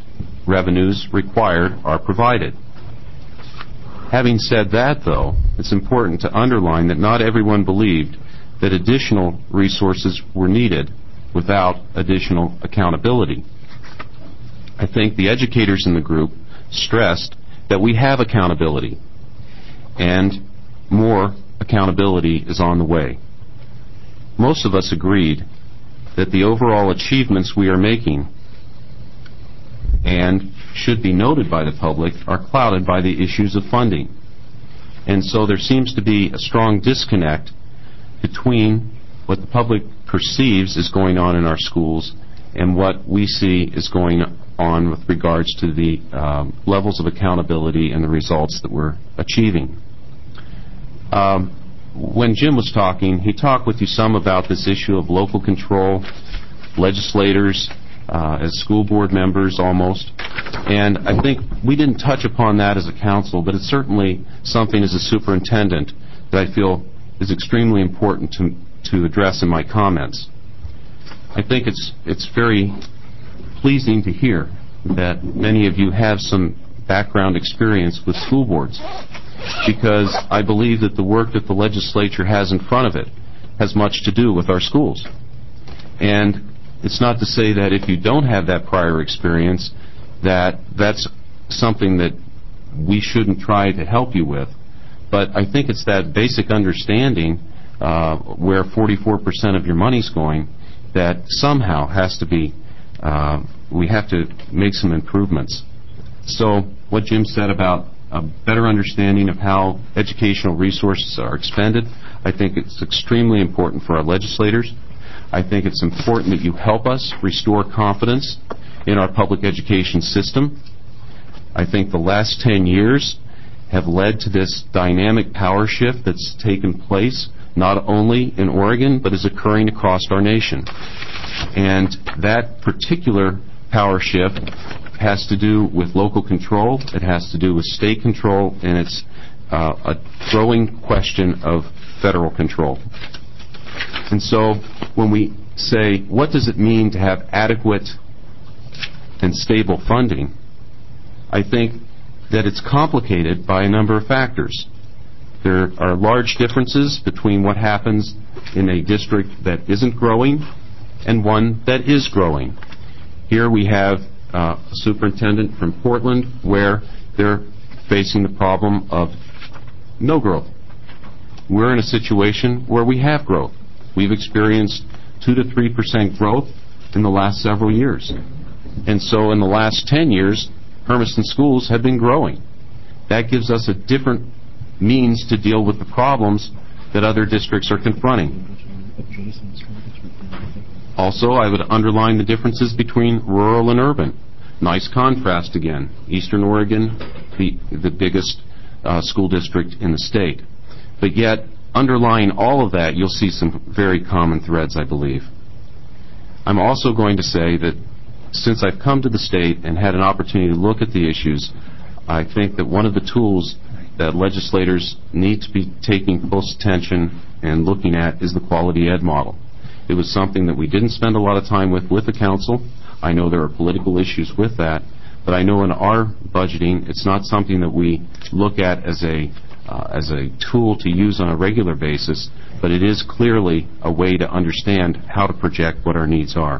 revenues required are provided. Having said that, though, it's important to underline that not everyone believed that additional resources were needed without additional accountability. I think the educators in the group stressed that we have accountability, and more accountability is on the way. Most of us agreed that the overall achievements we are making and should be noted by the public are clouded by the issues of funding. And so there seems to be a strong disconnect between what the public perceives is going on in our schools and what we see is going on with regards to the um, levels of accountability and the results that we're achieving. Um, when Jim was talking, he talked with you some about this issue of local control, legislators, uh, as school board members almost. And I think we didn't touch upon that as a council, but it's certainly something as a superintendent that I feel is extremely important to, to address in my comments. I think it's, it's very pleasing to hear that many of you have some background experience with school boards, because I believe that the work that the legislature has in front of it has much to do with our schools. And it's not to say that if you don't have that prior experience, that that's something that we shouldn't try to help you with. But I think it's that basic understanding uh, where forty-four percent of your money's going that somehow has to be, uh, we have to make some improvements. So what Jim said about a better understanding of how educational resources are expended, I think it's extremely important for our legislators. I think it's important that you help us restore confidence in our public education system. I think the last ten years have led to this dynamic power shift that's taken place not only in Oregon but is occurring across our nation. And that particular power shift has to do with local control, it has to do with state control, and it's uh, a growing question of federal control. And so when we say, what does it mean to have adequate and stable funding, I think that it's complicated by a number of factors. There are large differences between what happens in a district that isn't growing and one that is growing. Here we have uh, a superintendent from Portland where they're facing the problem of no growth. We're in a situation where we have growth. We've experienced two to three percent growth in the last several years. And so in the last ten years, Hermiston schools have been growing. That gives us a different means to deal with the problems that other districts are confronting. Also, I would underline the differences between rural and urban. Nice contrast again. Eastern Oregon, the, the biggest uh, school district in the state. But yet, underlying all of that, you'll see some very common threads, I believe. I'm also going to say that since I've come to the state and had an opportunity to look at the issues, I think that one of the tools that legislators need to be taking close attention and looking at is the quality ed model. It was something that we didn't spend a lot of time with with the council. I know there are political issues with that, but I know in our budgeting it's not something that we look at as a uh, as a tool to use on a regular basis, but it is clearly a way to understand how to project what our needs are.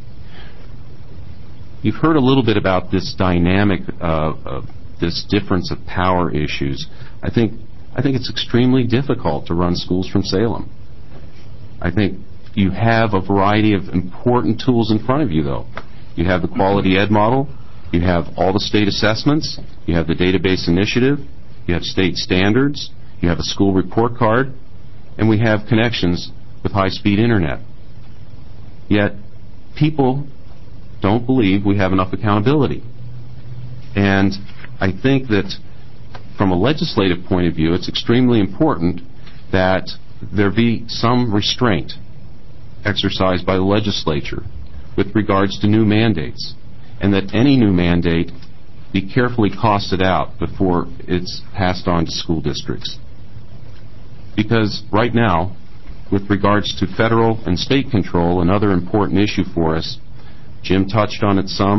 You've heard a little bit about this dynamic, uh, of this difference of power issues. I think I think it's extremely difficult to run schools from Salem. I think you have a variety of important tools in front of you, though. You have the quality ed model, you have all the state assessments, you have the database initiative, you have state standards, you have a school report card, and we have connections with high-speed internet. Yet, people don't believe we have enough accountability. And I think that from a legislative point of view, it's extremely important that there be some restraint exercised by the legislature with regards to new mandates, and that any new mandate be carefully costed out before it's passed on to school districts. Because right now, with regards to federal and state control, another important issue for us, Jim touched on it some,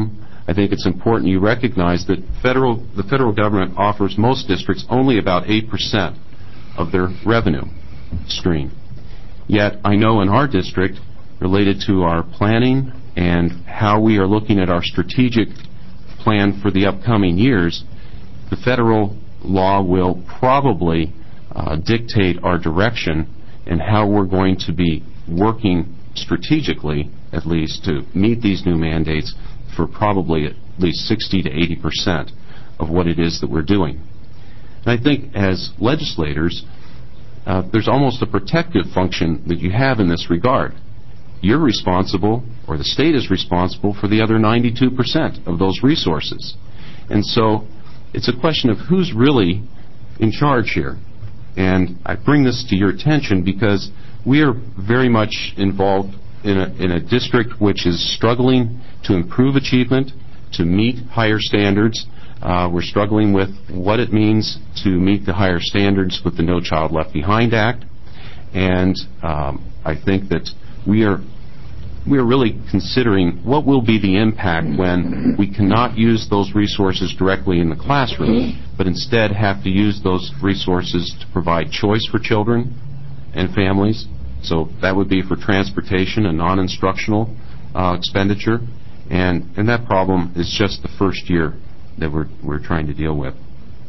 I think it's important you recognize that federal, the federal government offers most districts only about eight percent of their revenue stream. Yet I know in our district, related to our planning and how we are looking at our strategic plan for the upcoming years, the federal law will probably uh, dictate our direction and how we're going to be working strategically, at least, to meet these new mandates for probably at least sixty to eighty percent of what it is that we're doing. And I think as legislators, uh, there's almost a protective function that you have in this regard. You're responsible, or the state is responsible, for the other ninety-two percent of those resources. And so it's a question of who's really in charge here. And I bring this to your attention because we are very much involved in a, in a district which is struggling to improve achievement, to meet higher standards. Uh, we're struggling with what it means to meet the higher standards with the No Child Left Behind Act. And um, I think that we are we are really considering what will be the impact when we cannot use those resources directly in the classroom, but instead have to use those resources to provide choice for children and families. So that would be for transportation and non-instructional uh, expenditure. And, and that problem is just the first year that we're, we're trying to deal with.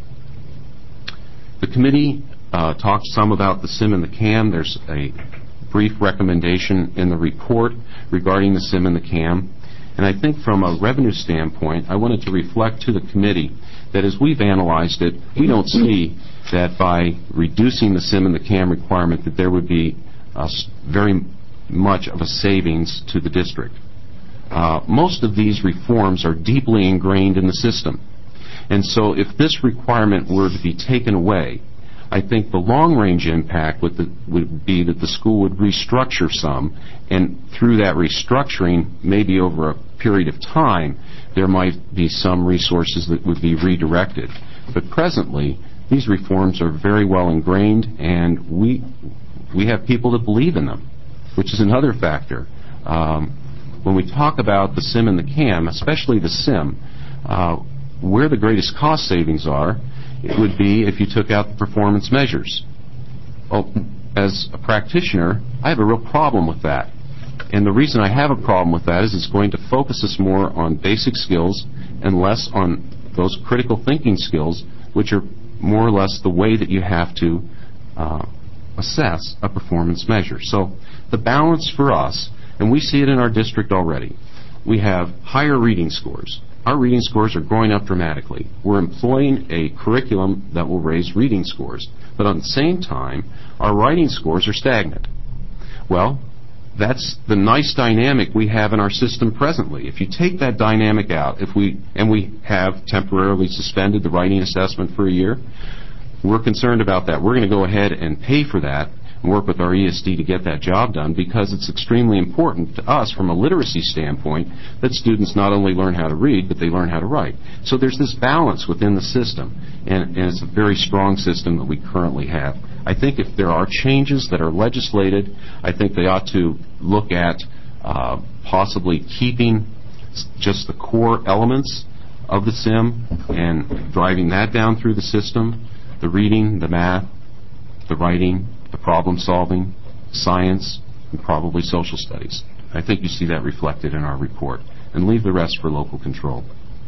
The committee uh, talked some about the SIM and the CAM. There's a brief recommendation in the report regarding the SIM and the CAM. And I think from a revenue standpoint, I wanted to reflect to the committee that as we've analyzed it, we don't see that by reducing the SIM and the CAM requirement that there would be uh, very much of a savings to the district. Uh, most of these reforms are deeply ingrained in the system. And so if this requirement were to be taken away, I think the long-range impact would, the, would be that the school would restructure some, and through that restructuring, maybe over a period of time, there might be some resources that would be redirected. But presently, these reforms are very well ingrained, and we we have people that believe in them, which is another factor. Um, when we talk about the SIM and the CAM, especially the SIM, uh, where the greatest cost savings are, it would be if you took out the performance measures. Well, as a practitioner, I have a real problem with that. And the reason I have a problem with that is it's going to focus us more on basic skills and less on those critical thinking skills, which are more or less the way that you have to uh, assess a performance measure. So the balance for us, and we see it in our district already, we have higher reading scores. Our reading scores are going up dramatically. We're employing a curriculum that will raise reading scores. But at the same time, our writing scores are stagnant. Well, that's the nice dynamic we have in our system presently. If you take that dynamic out, if we and we have temporarily suspended the writing assessment for a year, we're concerned about that. We're going to go ahead and pay for that and work with our E S D to get that job done, because it's extremely important to us from a literacy standpoint that students not only learn how to read, but they learn how to write. So there's this balance within the system, and, and it's a very strong system that we currently have. I think if there are changes that are legislated, I think they ought to look at uh, possibly keeping just the core elements of the SIM and driving that down through the system, the reading, the math, the writing, the problem solving, science, and probably social studies. I think you see that reflected in our report, and leave the rest for local control.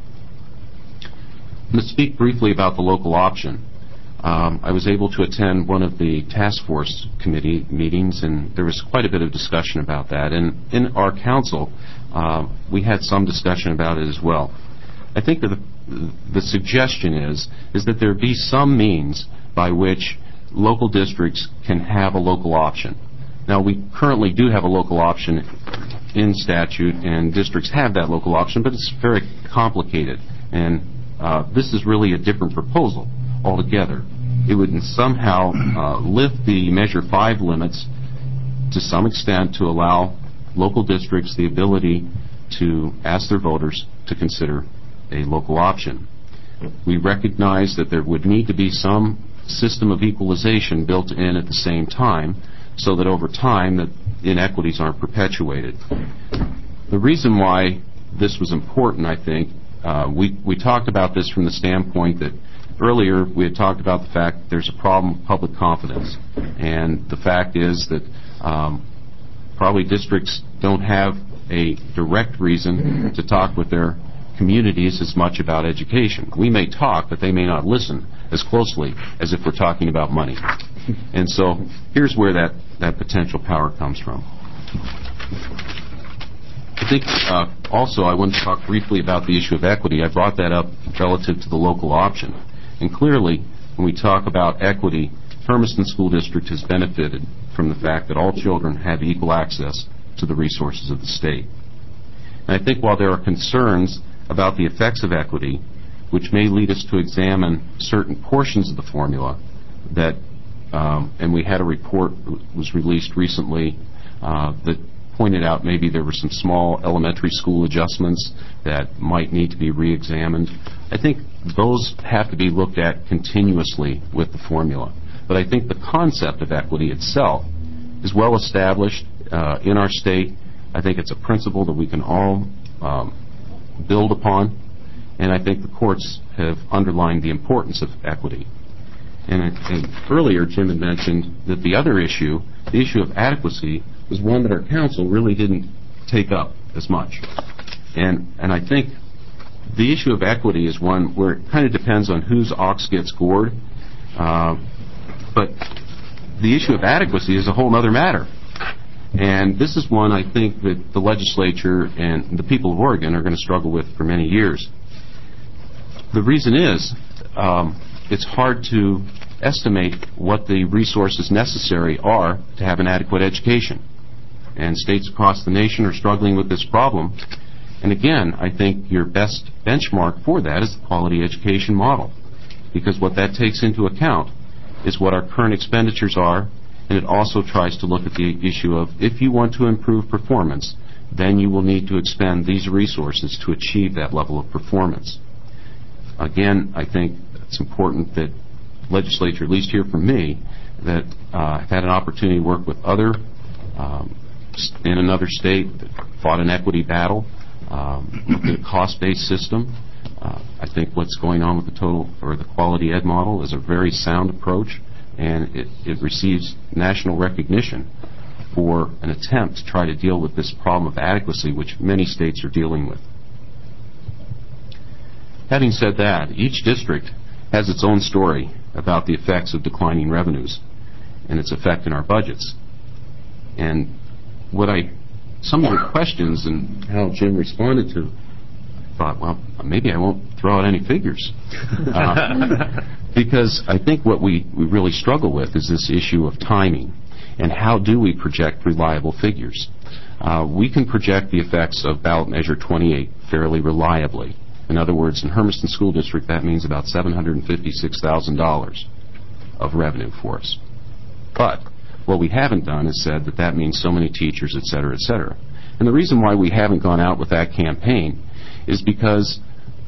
I'm going to speak briefly about the local option. Um, I was able to attend one of the task force committee meetings, and there was quite a bit of discussion about that. And in our council, uh, we had some discussion about it as well. I think that the, the suggestion is, is that there be some means by which local districts can have a local option. Now, we currently do have a local option in statute, and districts have that local option, but it's very complicated. And uh, this is really a different proposal altogether. It would somehow uh, lift the Measure five limits to some extent to allow local districts the ability to ask their voters to consider a local option. We recognize that there would need to be some system of equalization built in at the same time, so that over time that inequities aren't perpetuated. The reason why this was important, I think. Uh, we, we talked about this from the standpoint that earlier we had talked about the fact that there's a problem with public confidence. And the fact is that um, probably districts don't have a direct reason to talk with their communities as much about education. We may talk, but they may not listen as closely as if we're talking about money. And so here's where that, that potential power comes from. I think uh, also I want to talk briefly about the issue of equity. I brought that up relative to the local option. And clearly, when we talk about equity, Hermiston School District has benefited from the fact that all children have equal access to the resources of the state. And I think while there are concerns about the effects of equity, which may lead us to examine certain portions of the formula that, um, and we had a report that was released recently uh, that pointed out maybe there were some small elementary school adjustments that might need to be re-examined. I think those have to be looked at continuously with the formula. But I think the concept of equity itself is well established uh, in our state. I think it's a principle that we can all um, build upon, and I think the courts have underlined the importance of equity. And, and earlier Jim had mentioned that the other issue, the issue of adequacy, was one that our council really didn't take up as much. And and I think the issue of equity is one where it kind of depends on whose ox gets gored. Uh, but the issue of adequacy is a whole other matter. And this is one I think that the legislature and the people of Oregon are going to struggle with for many years. The reason is um, it's hard to estimate what the resources necessary are to have an adequate education. And states across the nation are struggling with this problem. And again, I think your best benchmark for that is the quality education model, because what that takes into account is what our current expenditures are, and it also tries to look at the issue of if you want to improve performance, then you will need to expend these resources to achieve that level of performance. Again, I think it's important that legislature, at least here from me, that uh, I've had an opportunity to work with other um, in another state that fought an equity battle, um, looked at a cost-based system. Uh, I think what's going on with the total or the quality ed model is a very sound approach, and it, it receives national recognition for an attempt to try to deal with this problem of adequacy, which many states are dealing with. Having said that, each district has its own story about the effects of declining revenues and its effect in our budgets. And what I, some of the questions and how Jim responded to, I thought, well, maybe I won't throw out any figures. Uh, because I think what we, we really struggle with is this issue of timing and how do we project reliable figures. Uh, we can project the effects of ballot measure twenty-eight fairly reliably. In other words, in Hermiston School District, that means about seven hundred fifty-six thousand dollars of revenue for us. But what we haven't done is said that that means so many teachers, et cetera, et cetera. And the reason why we haven't gone out with that campaign is because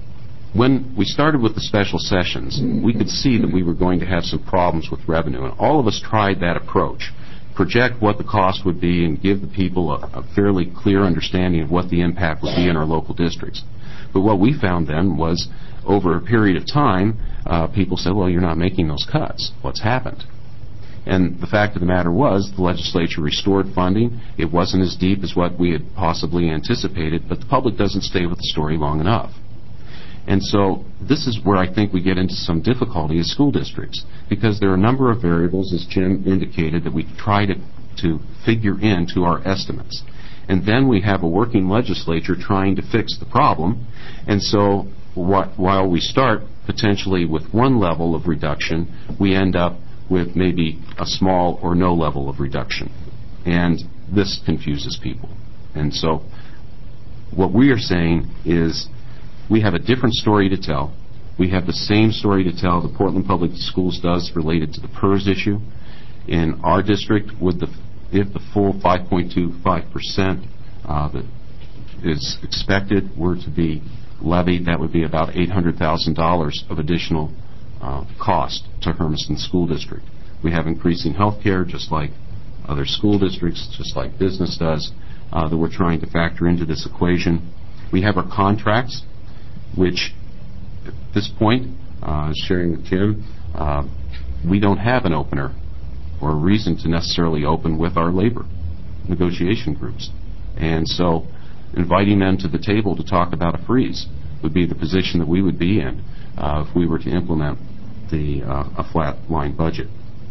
when we started with the special sessions, we could see that we were going to have some problems with revenue. And all of us tried that approach, project what the cost would be and give the people a, a fairly clear understanding of what the impact would be in our local districts. But what we found then was over a period of time, uh, people said, well, you're not making those cuts. What's happened? And the fact of the matter was the legislature restored funding. It wasn't as deep as what we had possibly anticipated, but the public doesn't stay with the story long enough. And so this is where I think we get into some difficulty as school districts, because there are a number of variables, as Jim indicated, that we try to, to figure into our estimates. And then we have a working legislature trying to fix the problem. And so wh- while we start potentially with one level of reduction, we end up with maybe a small or no level of reduction. And this confuses people. And so what we are saying is we have a different story to tell. We have the same story to tell the Portland Public Schools does related to the P E R S issue. In our district, with the, if the full five point two five percent uh, that is expected were to be levied, that would be about eight hundred thousand dollars of additional uh, cost to Hermiston School District. We have increasing health care, just like other school districts, just like business does, uh, that we're trying to factor into this equation. We have our contracts, which at this point, uh, sharing with Jim, uh, we don't have an opener or a reason to necessarily open with our labor negotiation groups. And so inviting them to the table to talk about a freeze would be the position that we would be in uh, if we were to implement the uh, a flat line budget.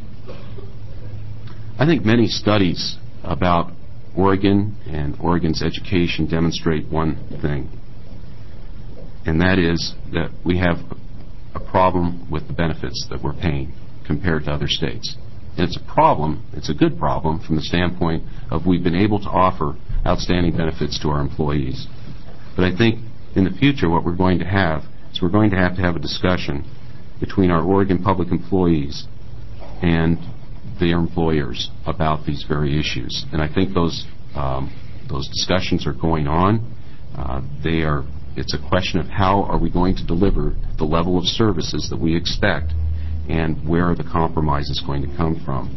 I think many studies about Oregon and Oregon's education demonstrate one thing, and that is that we have a problem with the benefits that we're paying compared to other states. And it's a problem, it's a good problem from the standpoint of we've been able to offer outstanding benefits to our employees. But I think in the future what we're going to have is we're going to have to have a discussion between our Oregon public employees and their employers about these very issues. And I think those um, those discussions are going on. Uh, they are. It's a question of how are we going to deliver the level of services that we expect, and where are the compromises going to come from.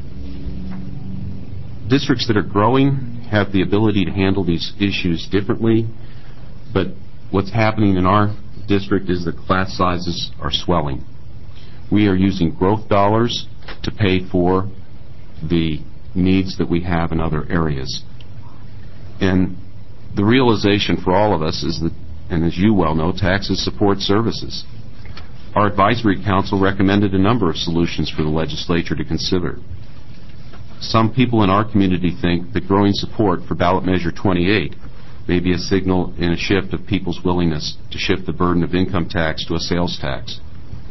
Districts that are growing have the ability to handle these issues differently, but what's happening in our district is that class sizes are swelling. We are using growth dollars to pay for the needs that we have in other areas. And the realization for all of us is that, and as you well know, taxes support services. Our advisory council recommended a number of solutions for the legislature to consider. Some people in our community think that growing support for ballot measure twenty-eight may be a signal in a shift of people's willingness to shift the burden of income tax to a sales tax.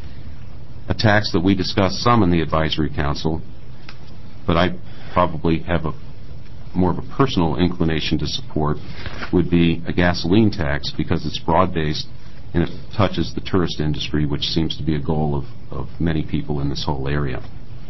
A tax that we discussed some in the advisory council, but I probably have a more of a personal inclination to support, would be a gasoline tax because it's broad-based and it touches the tourist industry, which seems to be a goal of, of many people in this whole area.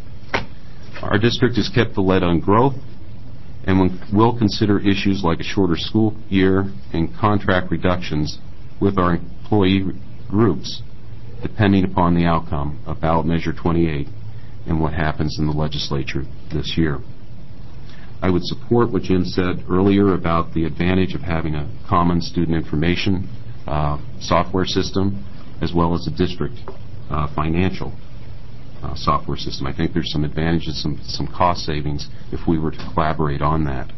Our district has kept the lead on growth and will consider issues like a shorter school year and contract reductions with our employee groups, depending upon the outcome of ballot measure twenty-eight and what happens in the legislature this year. I would support what Jim said earlier about the advantage of having a common student information uh, software system as well as a district uh, financial uh, software system. I think there's some advantages, some, some cost savings if we were to collaborate on that.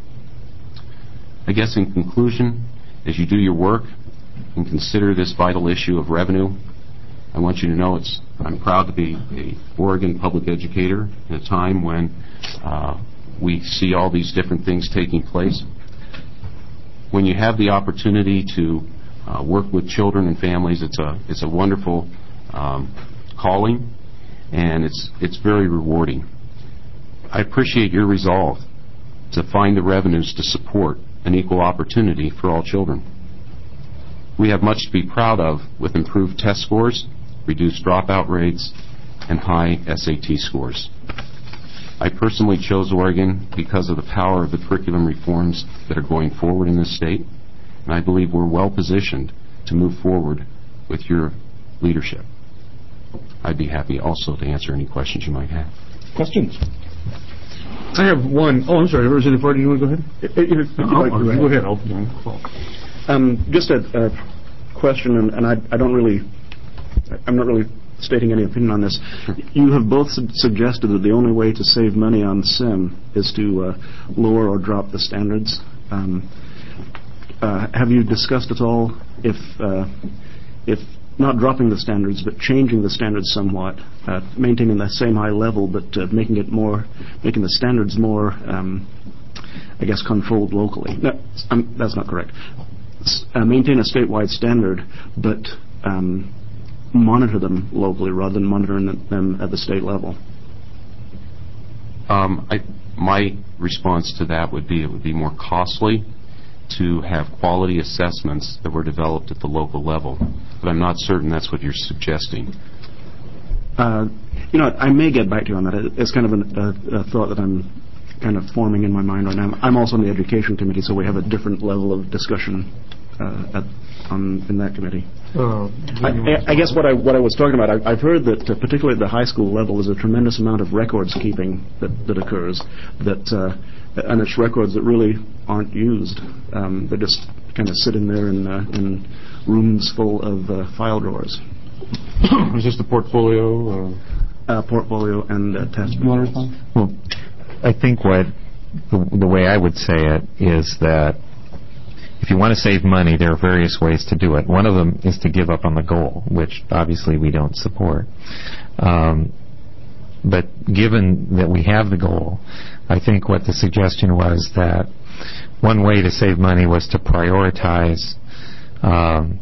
I guess in conclusion, as you do your work and consider this vital issue of revenue, I want you to know it's, I'm proud to be an Oregon public educator in a time when uh, we see all these different things taking place. When you have the opportunity to uh, work with children and families, it's a it's a wonderful um, calling, and it's it's very rewarding. I appreciate your resolve to find the revenues to support an equal opportunity for all children. We have much to be proud of with improved test scores, reduced dropout rates, and high S A T scores. I personally chose Oregon because of the power of the curriculum reforms that are going forward in this state, and I believe we're well positioned to move forward with your leadership. I'd be happy also to answer any questions you might have. Questions? I have one. Oh, I'm sorry. Representative Farr, do you want to go ahead? If you'd like to, go ahead. I'll, Um, just a, a question, and, and I, I don't really, I'm not really stating any opinion on this. You have both su- suggested that the only way to save money on SIM is to uh, lower or drop the standards. Um, uh, have you discussed at all if, uh, if not dropping the standards, but changing the standards somewhat, uh, maintaining the same high level, but uh, making it more, making the standards more, um, I guess, controlled locally? No, um, that's not correct. Uh, maintain a statewide standard, but um, monitor them locally rather than monitoring them at the state level. Um, I, my response to that would be it would be more costly to have quality assessments that were developed at the local level, but I'm not certain that's what you're suggesting. Uh, you know, I may get back to you on that. It's kind of an, a, a thought that I'm kind of forming in my mind right now. I'm also on the education committee, so we have a different level of discussion uh, at, on, in that committee. Uh, I, I guess what I what I was talking about, I, I've heard that uh, particularly at the high school level, there's a tremendous amount of records keeping that, that occurs, that uh, and it's records that really aren't used. Um, they just kind of sit in there in uh, in rooms full of uh, file drawers. Is this the portfolio? Uh, uh, portfolio and uh, test. You want to respond? Well, I think what the, the way I would say it is that if you want to save money, there are various ways to do it. One of them is to give up on the goal, which obviously we don't support. Um, but given that we have the goal, I think what the suggestion was that one way to save money was to prioritize um,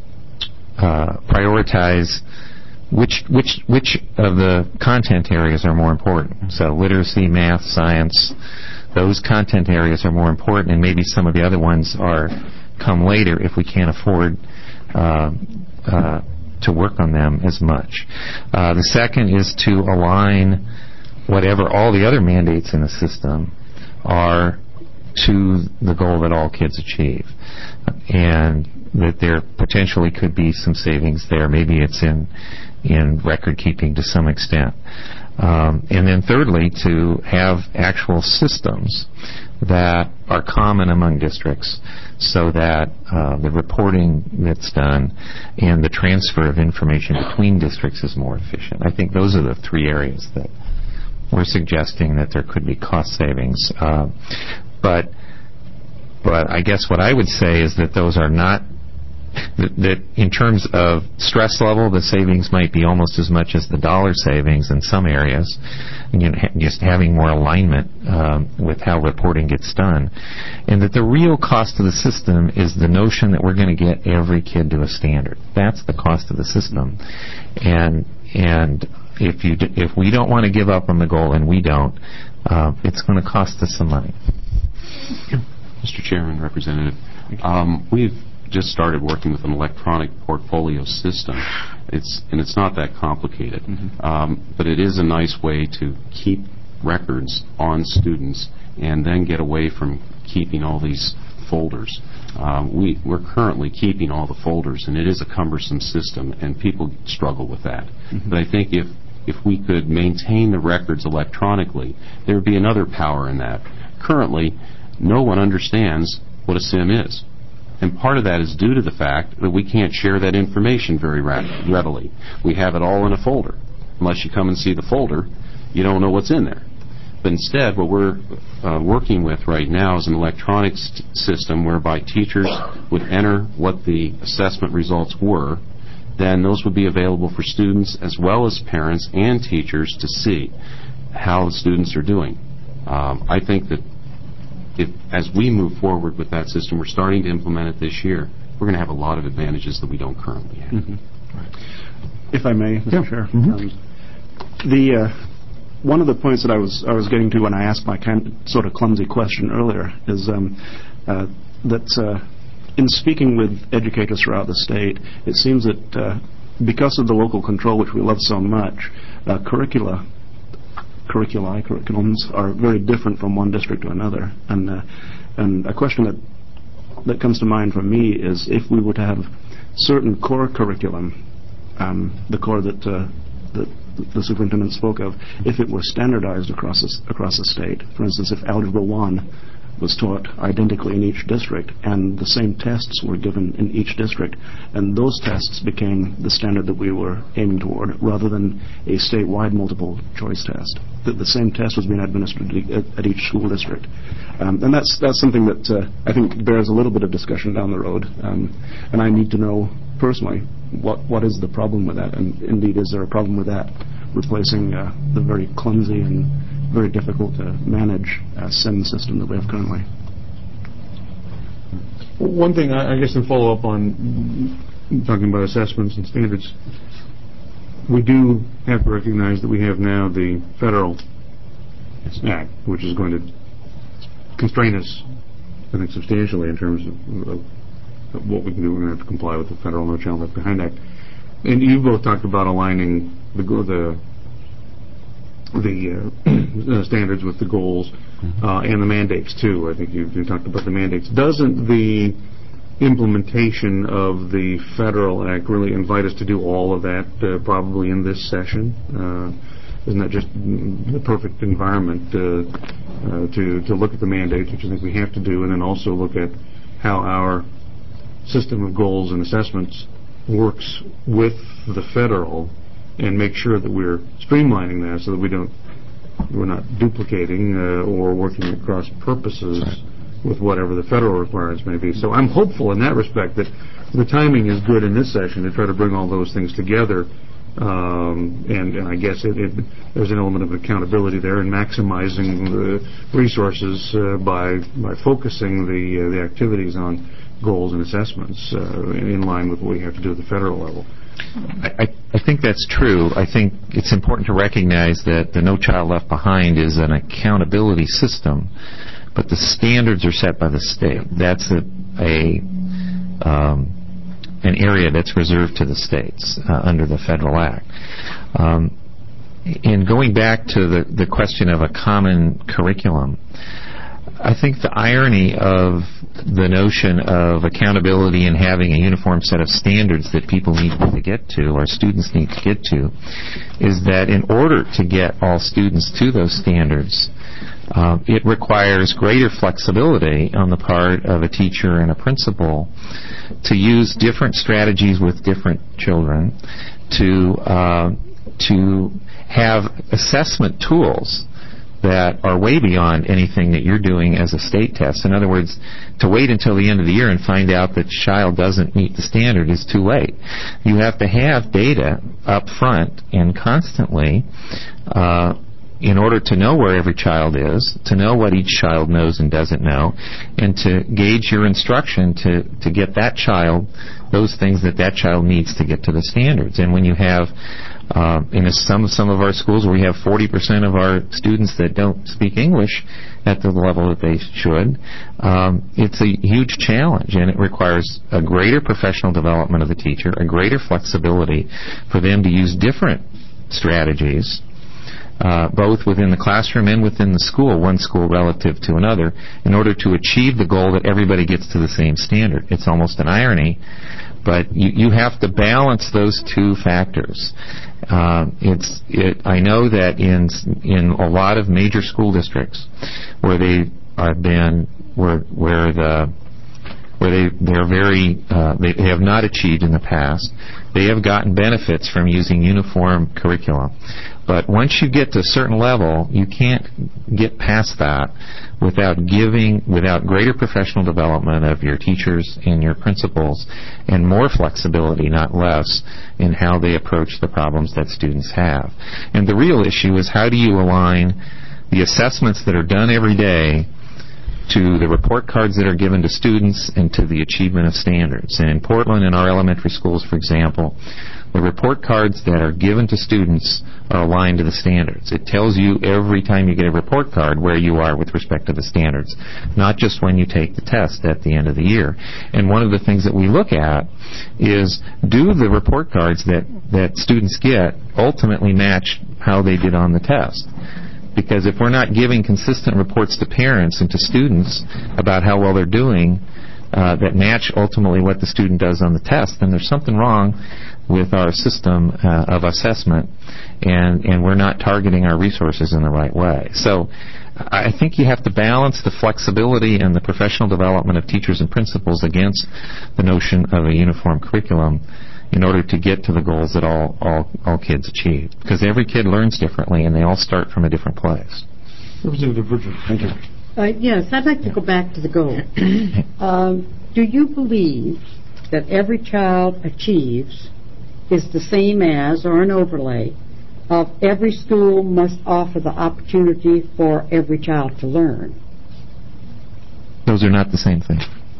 uh, prioritize which which which of the content areas are more important. So literacy, math, science, those content areas are more important, and maybe some of the other ones are come later if we can't afford uh, uh, to work on them as much. Uh, the second is to align whatever all the other mandates in the system are to the goal that all kids achieve, and that there potentially could be some savings there. Maybe it's in in record keeping to some extent. Um, and then thirdly, to have actual systems that are common among districts so that uh, the reporting that's done and the transfer of information between districts is more efficient. I think those are the three areas that we're suggesting that there could be cost savings. Uh, but but I guess what I would say is that those are not That, that in terms of stress level, the savings might be almost as much as the dollar savings in some areas, and, you know, ha- just having more alignment um, with how reporting gets done, and that the real cost of the system is the notion that we're going to get every kid to a standard. That's the cost of the system, and and if you d- if we don't want to give up on the goal, and we don't, uh, it's going to cost us some money. Mister Chairman, Representative, um, we've just started working with an electronic portfolio system. It's and it's not that complicated, mm-hmm. um, but it is a nice way to keep records on students and then get away from keeping all these folders. Um, we, we're currently keeping all the folders, and it is a cumbersome system, and people struggle with that. Mm-hmm. But I think if if we could maintain the records electronically, there would be another power in that. Currently, no one understands what a SIM is. And part of that is due to the fact that we can't share that information very readily. We have it all in a folder. Unless you come and see the folder, you don't know what's in there. But instead, what we're uh, working with right now is an electronic st- system whereby teachers would enter what the assessment results were. Then those would be available for students as well as parents and teachers to see how the students are doing. Um, I think that If, as we move forward with that system, we're starting to implement it this year, we're going to have a lot of advantages that we don't currently have. Mm-hmm. Right. If I may, Mister Yeah. Chair, Mm-hmm. um, the uh, one of the points that I was I was getting to when I asked my kind of, sort of clumsy question earlier is um, uh, that uh, in speaking with educators throughout the state, it seems that uh, because of the local control, which we love so much, uh, curricula. curriculi, curriculums are very different from one district to another. And uh, and a question that that comes to mind for me is if we were to have certain core curriculum, um, the core that uh, that the superintendent spoke of, if it were standardized across the, across the state. For instance, if Algebra one was taught identically in each district, and the same tests were given in each district, and those tests became the standard that we were aiming toward, rather than a statewide multiple choice test. The, the same test was being administered at, at each school district. Um, and that's that's something that uh, I think bears a little bit of discussion down the road. Um, and I need to know personally what, what is the problem with that, and indeed is there a problem with that, replacing uh, the very clumsy and very difficult to manage uh, SIM system that we have currently. One thing, I, I guess, to follow up on talking about assessments and standards, we do have to recognize that we have now the Federal Act, which is going to constrain us, I think, substantially in terms of, of, of what we can do. We're going to have to comply with the Federal No Child Left Behind Act. And you both talked about aligning the the the uh, standards with the goals uh, and the mandates too. I think you, you talked about the mandates. Doesn't the implementation of the federal act really invite us to do all of that uh, probably in this session. Uh, isn't that just the perfect environment uh, uh, to, to look at the mandates, which I think we have to do, and then also look at how our system of goals and assessments works with the federal, and make sure that we're streamlining that so that we don't we're not duplicating uh, or working at cross purposes with whatever the federal requirements may be. So I'm hopeful in that respect that the timing is good in this session to try to bring all those things together. Um, and, and I guess it, it, there's an element of accountability there in maximizing the resources uh, by by focusing the uh, the activities on goals and assessments uh, in line with what we have to do at the federal level. I, I think that's true. I think it's important to recognize that the No Child Left Behind is an accountability system, but the standards are set by the state. That's a, a um, an area that's reserved to the states uh, under the Federal Act. Um, in going back to the, the question of a common curriculum, I think the irony of the notion of accountability and having a uniform set of standards that people need to get to, or students need to get to, is that in order to get all students to those standards, uh, it requires greater flexibility on the part of a teacher and a principal to use different strategies with different children, to uh, to have assessment tools that are way beyond anything that you're doing as a state test. In other words, to wait until the end of the year and find out that the child doesn't meet the standard is too late. You have to have data up front and constantly uh, in order to know where every child is, to know what each child knows and doesn't know, and to gauge your instruction to, to get that child those things that that child needs to get to the standards. And when you have Uh, in a, some some of our schools where we have forty percent of our students that don't speak English at the level that they should, um, it's a huge challenge, and it requires a greater professional development of the teacher, a greater flexibility for them to use different strategies, uh, both within the classroom and within the school, one school relative to another, in order to achieve the goal that everybody gets to the same standard. It's almost an irony, but you, you have to balance those two factors. Uh, it's it, I know that in in a lot of major school districts where they have been where where the where they they're very uh, they have not achieved in the past, they have gotten benefits from using uniform curriculum. But once you get to a certain level, you can't get past that without giving, without greater professional development of your teachers and your principals, and more flexibility, not less, in how they approach the problems that students have. And the real issue is, how do you align the assessments that are done every day to the report cards that are given to students and to the achievement of standards? And in Portland, in our elementary schools, for example, the report cards that are given to students are aligned to the standards. It tells you every time you get a report card where you are with respect to the standards, not just when you take the test at the end of the year. And one of the things that we look at is, do the report cards that, that students get ultimately match how they did on the test? Because if we're not giving consistent reports to parents and to students about how well they're doing uh, that match ultimately what the student does on the test, then there's something wrong with our system uh, of assessment, and, and we're not targeting our resources in the right way. So I think you have to balance the flexibility and the professional development of teachers and principals against the notion of a uniform curriculum in order to get to the goals that all, all, all kids achieve. Because every kid learns differently, and they all start from a different place. Representative Virgil. Thank you. Uh, yes, I'd like to go back to the goal. um, do you believe that every child achieves is the same as, or an overlay, of every school must offer the opportunity for every child to learn? Those are not the same thing.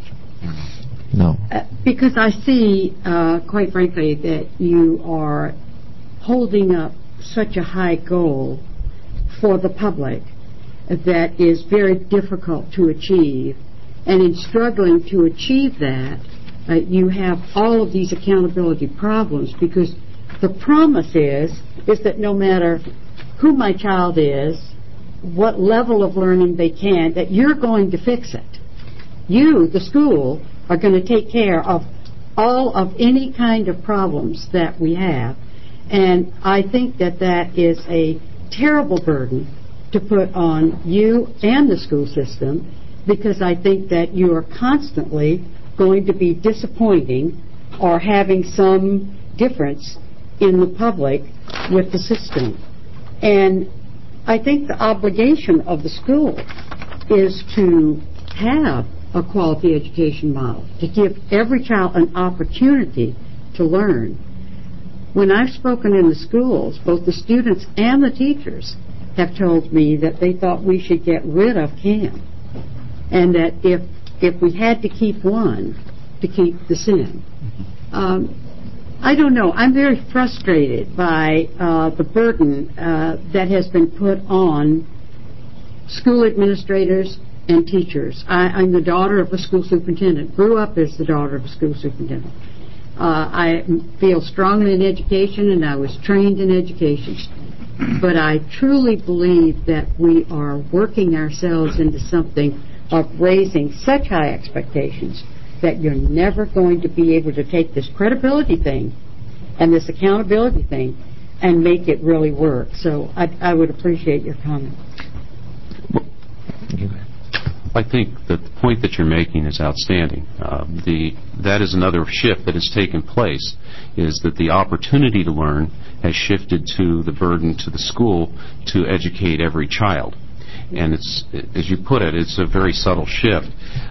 No. Uh, because I see, uh, quite frankly, that you are holding up such a high goal for the public that is very difficult to achieve. And in struggling to achieve that, uh, you have all of these accountability problems, because the promise is, is that no matter who my child is, what level of learning they can, that you're going to fix it. You, the school, are going to take care of all of any kind of problems that we have. And I think that that is a terrible burden to put on you and the school system, because I think that you are constantly going to be disappointing or having some difference in the public with the system. And I think the obligation of the school is to have a quality education model, to give every child an opportunity to learn. When I've spoken in the schools, both the students and the teachers have told me that they thought we should get rid of CAM, and that if if we had to keep one, to keep the SIM. Um, I don't know. I'm very frustrated by uh, the burden uh, that has been put on school administrators and teachers. I, I'm the daughter of a school superintendent, grew up as the daughter of a school superintendent. Uh, I feel strongly in education, and I was trained in education. But I truly believe that we are working ourselves into something of raising such high expectations that you're never going to be able to take this credibility thing and this accountability thing and make it really work. So I, I would appreciate your comment. I think that the point that you're making is outstanding. Uh, the that is another shift that has taken place, is that the opportunity to learn has shifted to the burden to the school to educate every child. And it's, as you put it, it's a very subtle shift,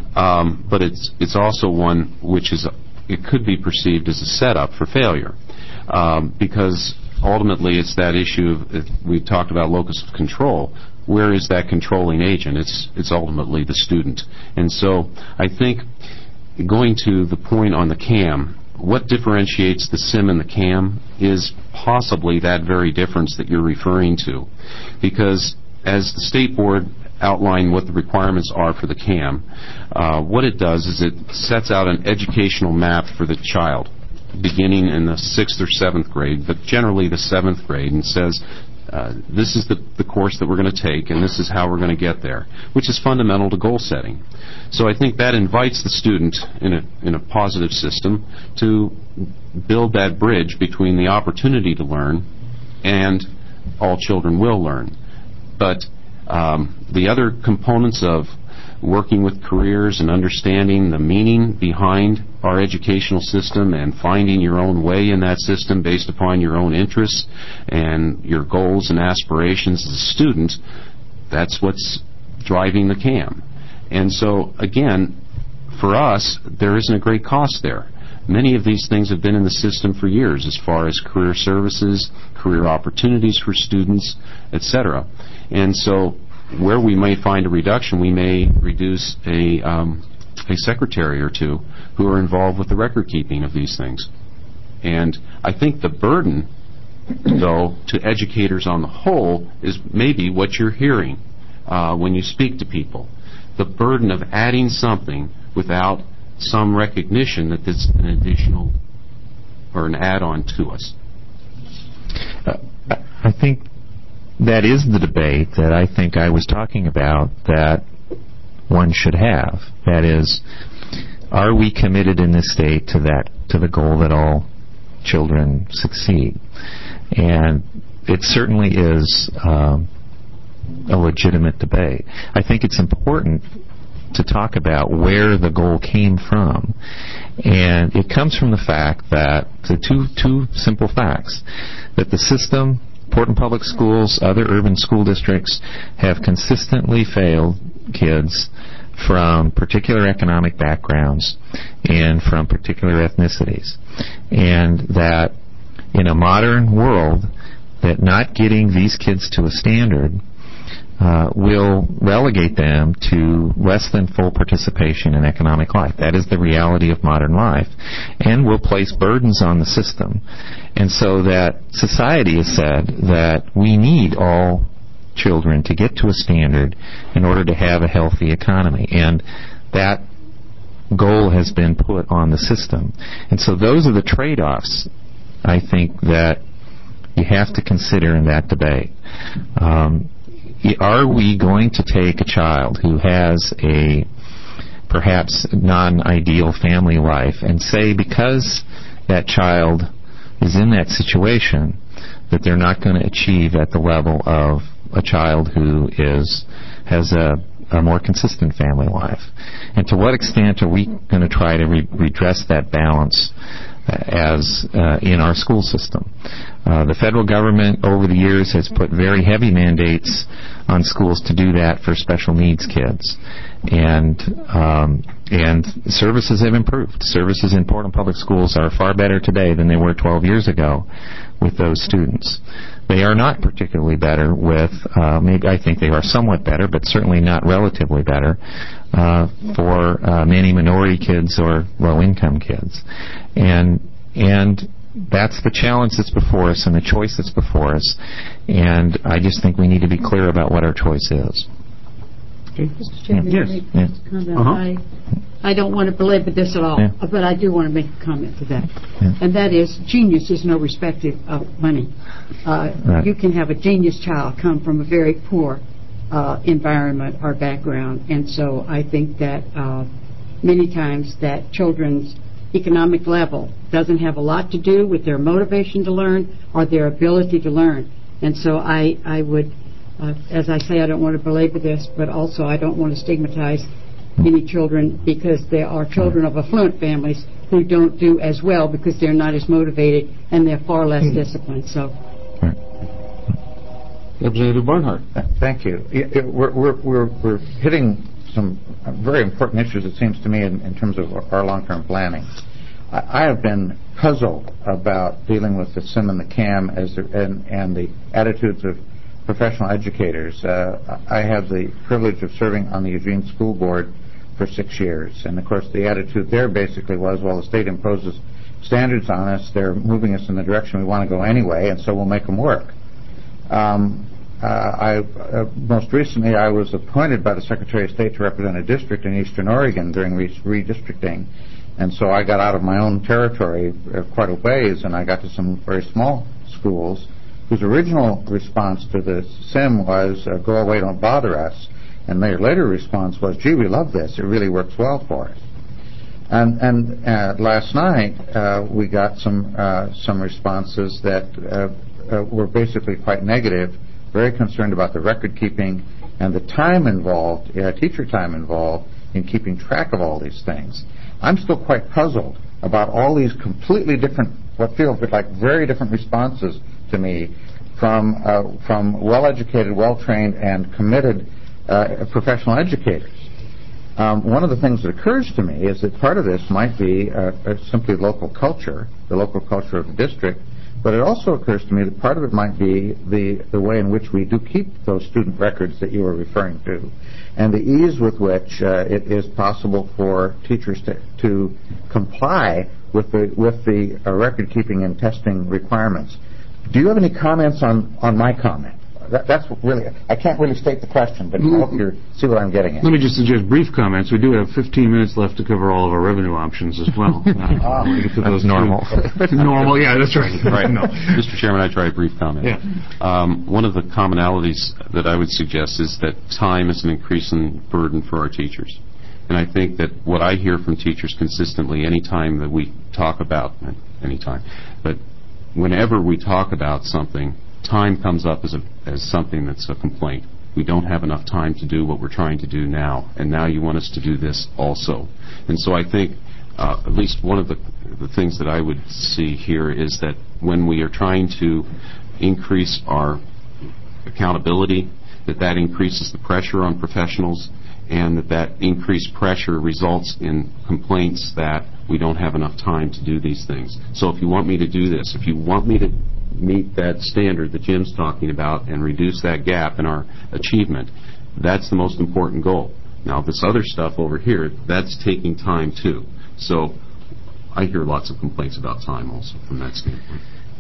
um, but it's it's also one which is it could be perceived as a setup for failure, um, because ultimately it's that issue of, we've talked about locus of control. Where is that controlling agent? It's it's ultimately the student. And so I think, going to the point on the CAM, what differentiates the SIM and the CAM is possibly that very difference that you're referring to. Because as the State Board outlined what the requirements are for the CAM, uh, what it does is it sets out an educational map for the child, beginning in the sixth or seventh grade, but generally the seventh grade, and says, Uh, this is the, the course that we're going to take, and this is how we're going to get there, which is fundamental to goal setting. So I think that invites the student in a, in a positive system to build that bridge between the opportunity to learn and all children will learn. But um, the other components of working with careers and understanding the meaning behind our educational system and finding your own way in that system based upon your own interests and your goals and aspirations as a student, that's what's driving the CAM. And so, again, for us, there isn't a great cost there. Many of these things have been in the system for years as far as career services, career opportunities for students, et cetera. And so where we may find a reduction, we may reduce a, um, a secretary or two who are involved with the record keeping of these things. And I think the burden, though, to educators on the whole is maybe what you're hearing uh, when you speak to people. The burden of adding something without some recognition that it's an additional or an add-on to us. Uh, I think that is the debate that I think I was talking about that one should have. That is, are we committed in this state to that, to the goal that all children succeed? And it certainly is um, a legitimate debate. I think it's important to talk about where the goal came from. And it comes from the fact that, the two, two simple facts, that the system, Portland Public Schools, other urban school districts, have consistently failed kids from particular economic backgrounds and from particular ethnicities. And that in a modern world, that not getting these kids to a standard uh, will relegate them to less than full participation in economic life. That is the reality of modern life, and will place burdens on the system. And so that society has said that we need all children to get to a standard in order to have a healthy economy. And that goal has been put on the system. And so those are the trade-offs, I think, that you have to consider in that debate. Um, are we going to take a child who has a perhaps non-ideal family life, and say because that child is in that situation that they're not going to achieve at the level of a child who is has a, a more consistent family life. And to what extent are we going to try to re- redress that balance as uh, in our school system? Uh, the federal government over the years has put very heavy mandates on schools to do that for special needs kids. And um, and services have improved. Services in Portland Public Schools are far better today than they were twelve years ago with those students. They are not particularly better with, uh, maybe I think they are somewhat better, but certainly not relatively better uh, for uh, many minority kids or low-income kids. And and that's the challenge that's before us and the choice that's before us. And I just think we need to be clear about what our choice is. Okay. Mister Chairman, Yes. may I make Yeah. a comment? Uh-huh. I, I don't want to belabor this at all, Yeah. but I do want to make a comment to that. Yeah. And that is, genius is no respecter of money. Uh, Right. You can have a genius child come from a very poor uh, environment or background, and so I think that uh, many times that children's economic level doesn't have a lot to do with their motivation to learn or their ability to learn. And so I, I would, uh, as I say, I don't want to belabor this, but also I don't want to stigmatize any children because there are children of affluent families who don't do as well because they're not as motivated and they're far less disciplined. So, Representative Barnhart. Thank you. It- it- We're, we're, we're, we're hitting some very important issues, it seems to me, in, in terms of our long-term planning. I, I have been puzzled about dealing with the SIM and the CAM as the, and, and the attitudes of professional educators. Uh, I have the privilege of serving on the Eugene School Board for six years, and of course the attitude there basically was, well, the state imposes standards on us, they're moving us in the direction we want to go anyway, and so we'll make them work. Um, uh, I, uh, most recently, I was appointed by the Secretary of State to represent a district in Eastern Oregon during re- redistricting, and so I got out of my own territory uh, quite a ways, and I got to some very small schools whose original response to the SIM was, uh, go away, don't bother us, and their later response was, gee, we love this, it really works well for us. And, and uh, last night, uh, we got some uh, some responses that uh, uh, were basically quite negative, very concerned about the record keeping and the time involved, uh, teacher time involved in keeping track of all these things. I'm still quite puzzled about all these completely different, what feels like very different responses to me from uh, from well-educated, well-trained, and committed uh, professional educators. Um, one of the things that occurs to me is that part of this might be uh, uh, simply local culture, the local culture of the district, but it also occurs to me that part of it might be the, the way in which we do keep those student records that you were referring to, and the ease with which uh, it is possible for teachers to, to comply with the, with the uh, record-keeping and testing requirements. Do you have any comments on, on my comment? That, that's really, I can't really state the question, but I hope you see what I'm getting at. Let me just suggest brief comments. We do have fifteen minutes left to cover all of our revenue options as well. Uh, we'll get to those That's normal. normal, yeah, that's right. Right. No. Mister Chairman, I try a brief comment. Yeah. Um, one of the commonalities that I would suggest is that time is an increasing burden for our teachers. And I think that what I hear from teachers consistently, any time that we talk about, any time, but whenever we talk about something, time comes up as a, as something that's a complaint. We don't have enough time to do what we're trying to do now, and now you want us to do this also. And so I think uh, at least one of the, the things that I would see here is that when we are trying to increase our accountability, that that increases the pressure on professionals, and that that increased pressure results in complaints that we don't have enough time to do these things. So if you want me to do this, if you want me to meet that standard that Jim's talking about and reduce that gap in our achievement, that's the most important goal. Now, this other stuff over here, that's taking time too. So I hear lots of complaints about time also from that standpoint.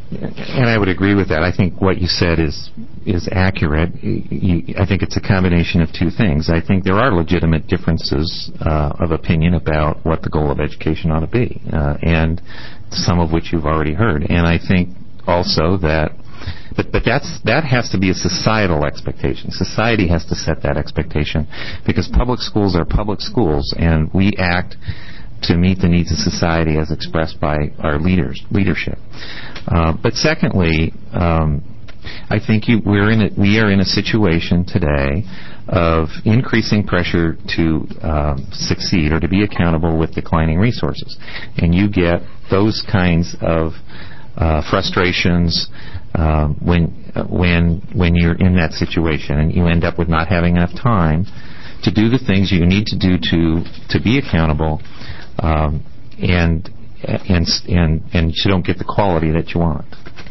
And I would agree with that. I think what you said is is accurate. You, I think it's a combination of two things. I think there are legitimate differences uh, of opinion about what the goal of education ought to be, uh, and some of which you've already heard. And I think also that but but that's that has to be a societal expectation. Society has to set that expectation because public schools are public schools, and we act to meet the needs of society as expressed by our leaders leadership. Uh, but secondly, um, I think you, we're in a, we are in a situation today of increasing pressure to um, succeed or to be accountable with declining resources, and you get those kinds of uh, frustrations uh, when uh, when when you're in that situation, and you end up with not having enough time to do the things you need to do to to be accountable, um, and and and and you don't get the quality that you want.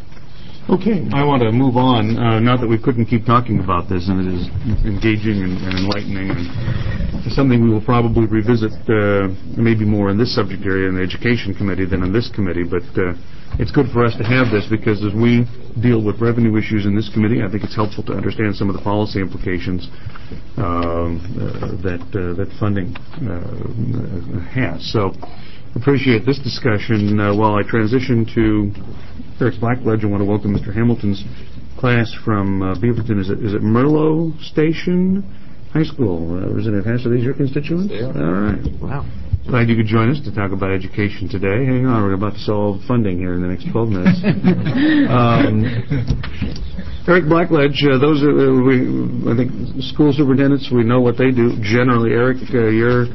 Okay, I want to move on. Uh, not that we couldn't keep talking about this, and it is engaging and, and enlightening, and it's something we will probably revisit uh, maybe more in this subject area in the Education Committee than in this committee, but uh, it's good for us to have this because as we deal with revenue issues in this committee, I think it's helpful to understand some of the policy implications uh, uh, that uh, that funding uh, has. So appreciate this discussion. Uh, while I transition to Eric Blackledge, I want to welcome Mister Hamilton's class from uh, Beaverton. Is it, is it Merlo Station High School? Uh, Representative Hass, are these your constituents? They are. All right. Wow. Glad you could join us to talk about education today. Hang on, we're about to solve funding here in the next twelve minutes. um, Eric Blackledge, uh, those are, uh, we, I think, school superintendents, we know what they do. Generally, Eric, uh, your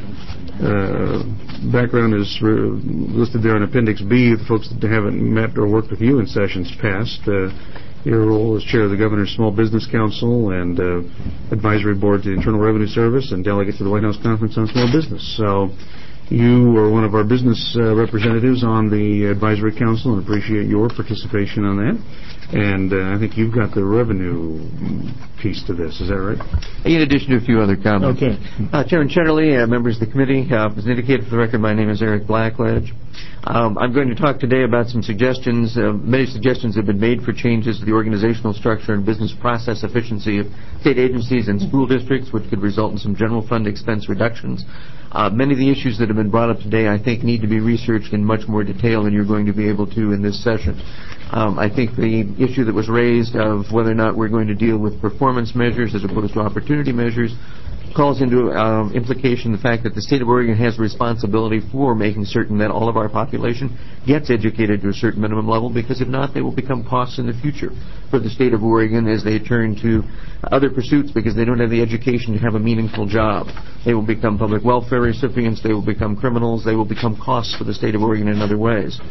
uh, background is uh, listed there in Appendix B. The folks that haven't met or worked with you in sessions past, uh, your role as chair of the Governor's Small Business Council and uh, advisory board to the Internal Revenue Service and delegate to the White House Conference on Small Business. So you are one of our business uh, representatives on the advisory council and appreciate your participation on that. And uh, I think you've got the revenue piece to this. Is that right? In addition to a few other comments. Okay. Uh, Chairman Chetterley, uh, members of the committee, uh, as indicated for the record, my name is Eric Blackledge. Um, I'm going to talk today about some suggestions. Uh, many suggestions have been made for changes to the organizational structure and business process efficiency of state agencies and school districts, which could result in some general fund expense reductions. Uh, many of the issues that have been brought up today, I think, need to be researched in much more detail than you're going to be able to in this session. Um, I think the issue that was raised of whether or not we're going to deal with performance measures as opposed to opportunity measures calls into um, implication the fact that the state of Oregon has responsibility for making certain that all of our population gets educated to a certain minimum level, because if not, they will become costs in the future for the state of Oregon as they turn to other pursuits because they don't have the education to have a meaningful job. They will become public welfare recipients, they will become criminals, they will become costs for the state of Oregon in other ways.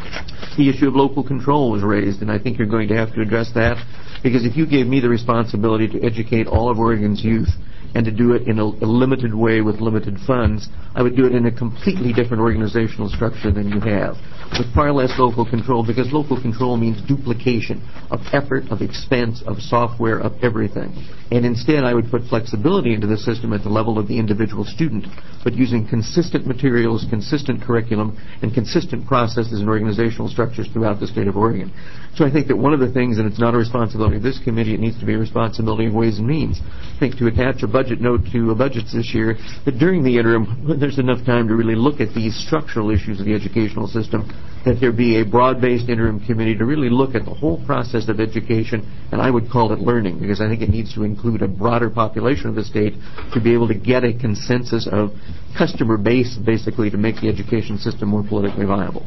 The issue of local control was raised, and I think you're going to have to address that, because if you gave me the responsibility to educate all of Oregon's youth and to do it in a, a limited way with limited funds, I would do it in a completely different organizational structure than you have, with far less local control, because local control means duplication of effort, of expense, of software, of everything. And instead, I would put flexibility into the system at the level of the individual student, but using consistent materials, consistent curriculum, and consistent processes and organizational structures throughout the state of Oregon. So I think that one of the things, and it's not a responsibility of this committee, it needs to be a responsibility of Ways and Means. I think to attach a budget note to a budgets this year, that during the interim, when there's enough time to really look at these structural issues of the educational system, that there be a broad-based interim committee to really look at the whole process of education, and I would call it learning, because I think it needs to include a broader population of the state to be able to get a consensus of customer base, basically, to make the education system more politically viable.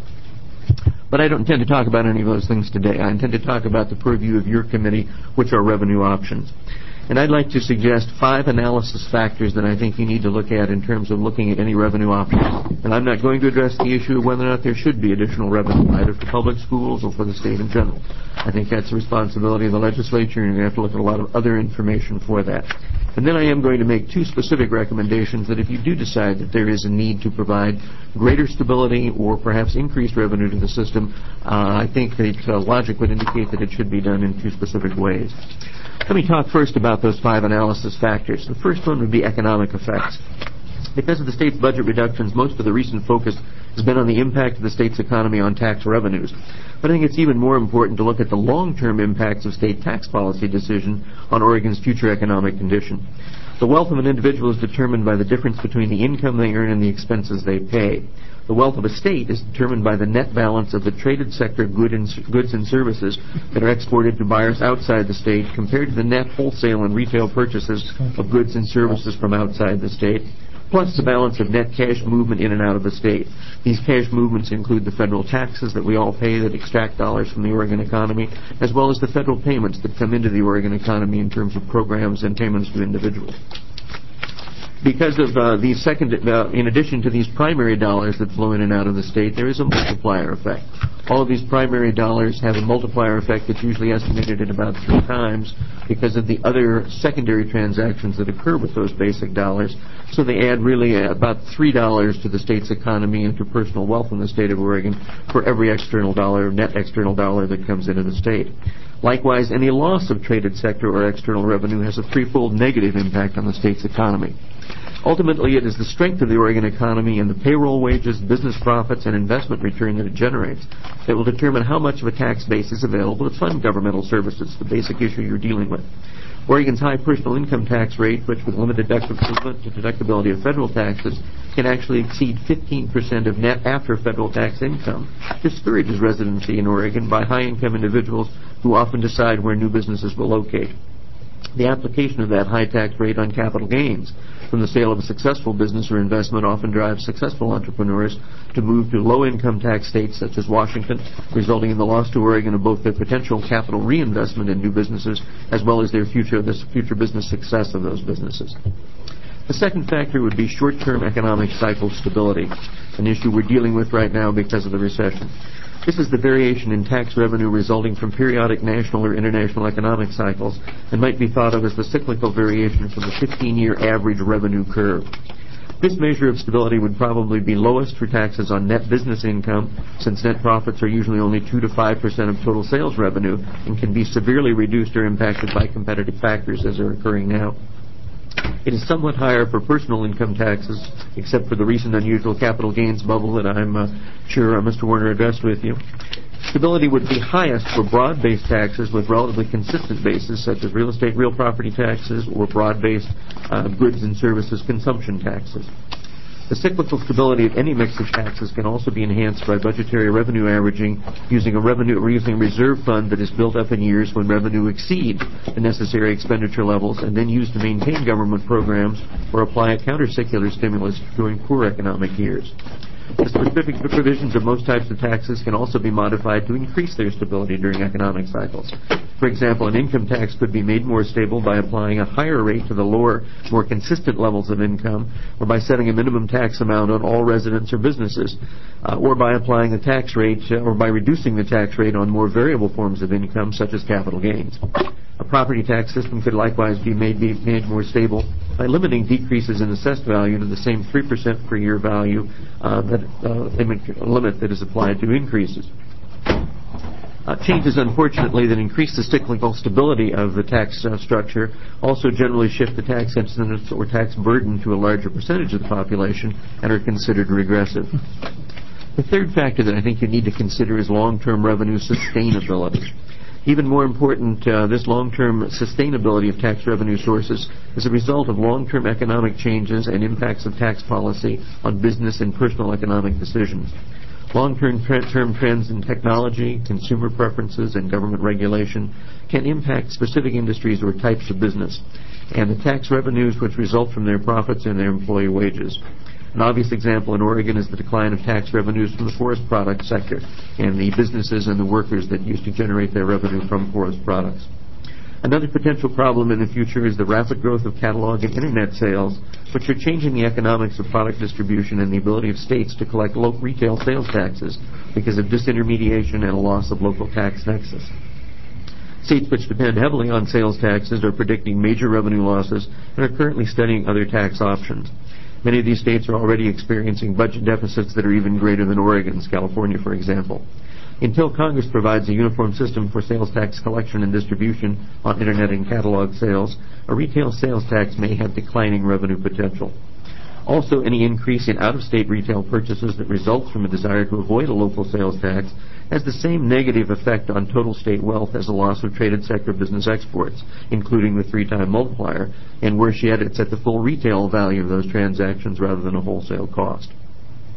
But I don't intend to talk about any of those things today. I intend to talk about the purview of your committee, which are revenue options. And I'd like to suggest five analysis factors that I think you need to look at in terms of looking at any revenue options. And I'm not going to address the issue of whether or not there should be additional revenue, either for public schools or for the state in general. I think that's the responsibility of the legislature, and you're going to have to look at a lot of other information for that. And then I am going to make two specific recommendations that if you do decide that there is a need to provide greater stability or perhaps increased revenue to the system, uh, I think that uh, logic would indicate that it should be done in two specific ways. Let me talk first about those five analysis factors. The first one would be economic effects. Because of the state's budget reductions, most of the recent focus has been on the impact of the state's economy on tax revenues. But I think it's even more important to look at the long-term impacts of state tax policy decisions on Oregon's future economic condition. The wealth of an individual is determined by the difference between the income they earn and the expenses they pay. The wealth of a state is determined by the net balance of the traded sector good and, goods and services that are exported to buyers outside the state compared to the net wholesale and retail purchases of goods and services from outside the state, plus the balance of net cash movement in and out of the state. These cash movements include the federal taxes that we all pay that extract dollars from the Oregon economy, as well as the federal payments that come into the Oregon economy in terms of programs and payments to individuals. Because of uh, these second, uh, in addition to these primary dollars that flow in and out of the state, there is a multiplier effect. All of these primary dollars have a multiplier effect that's usually estimated at about three times because of the other secondary transactions that occur with those basic dollars. So they add really about three dollars to the state's economy and to personal wealth in the state of Oregon for every external dollar, net external dollar that comes into the state. Likewise, any loss of traded sector or external revenue has a threefold negative impact on the state's economy. Ultimately, it is the strength of the Oregon economy and the payroll wages, business profits, and investment return that it generates that will determine how much of a tax base is available to fund governmental services, the basic issue you're dealing with. Oregon's high personal income tax rate, which with limited deductibility of federal taxes, can actually exceed fifteen percent of net after federal tax income, discourages residency in Oregon by high-income individuals who often decide where new businesses will locate. The application of that high tax rate on capital gains from the sale of a successful business or investment often drives successful entrepreneurs to move to low-income tax states such as Washington, resulting in the loss to Oregon of both their potential capital reinvestment in new businesses as well as their future, the future business success of those businesses. The second factor would be short-term economic cycle stability, an issue we're dealing with right now because of the recession. This is the variation in tax revenue resulting from periodic national or international economic cycles and might be thought of as the cyclical variation from the fifteen-year average revenue curve. This measure of stability would probably be lowest for taxes on net business income, since net profits are usually only two to five percent of total sales revenue and can be severely reduced or impacted by competitive factors as are occurring now. It is somewhat higher for personal income taxes, except for the recent unusual capital gains bubble that I'm uh, sure uh, Mister Warner addressed with you. Stability would be highest for broad-based taxes with relatively consistent bases, such as real estate, real property taxes, or broad-based uh, goods and services consumption taxes. The cyclical stability of any mix of taxes can also be enhanced by budgetary revenue averaging using a revenue or using a reserve fund that is built up in years when revenue exceeds the necessary expenditure levels and then used to maintain government programs or apply a counter-secular stimulus during poor economic years. The specific provisions of most types of taxes can also be modified to increase their stability during economic cycles. For example, an income tax could be made more stable by applying a higher rate to the lower, more consistent levels of income, or by setting a minimum tax amount on all residents or businesses, uh, or by applying the tax rate, uh, or by reducing the tax rate on more variable forms of income, such as capital gains. A property tax system could likewise be made, be made more stable by limiting decreases in assessed value to the same three percent per year value uh, that, uh, limit that is applied to increases. Uh, changes, unfortunately, that increase the cyclical stability of the tax uh, structure also generally shift the tax incidence or tax burden to a larger percentage of the population and are considered regressive. The third factor that I think you need to consider is long-term revenue sustainability. Even more important, uh, this long-term sustainability of tax revenue sources is a result of long-term economic changes and impacts of tax policy on business and personal economic decisions. Long-term tra- term trends in technology, consumer preferences, and government regulation can impact specific industries or types of business, and the tax revenues which result from their profits and their employee wages. An obvious example in Oregon is the decline of tax revenues from the forest products sector and the businesses and the workers that used to generate their revenue from forest products. Another potential problem in the future is the rapid growth of catalog and internet sales, which are changing the economics of product distribution and the ability of states to collect local retail sales taxes because of disintermediation and a loss of local tax nexus. States which depend heavily on sales taxes are predicting major revenue losses and are currently studying other tax options. Many of these states are already experiencing budget deficits that are even greater than Oregon's, California, for example. Until Congress provides a uniform system for sales tax collection and distribution on Internet and catalog sales, a retail sales tax may have declining revenue potential. Also, any increase in out-of-state retail purchases that results from a desire to avoid a local sales tax has the same negative effect on total state wealth as a loss of traded sector business exports, including the three-time multiplier, and worse yet, it's at the full retail value of those transactions rather than a wholesale cost.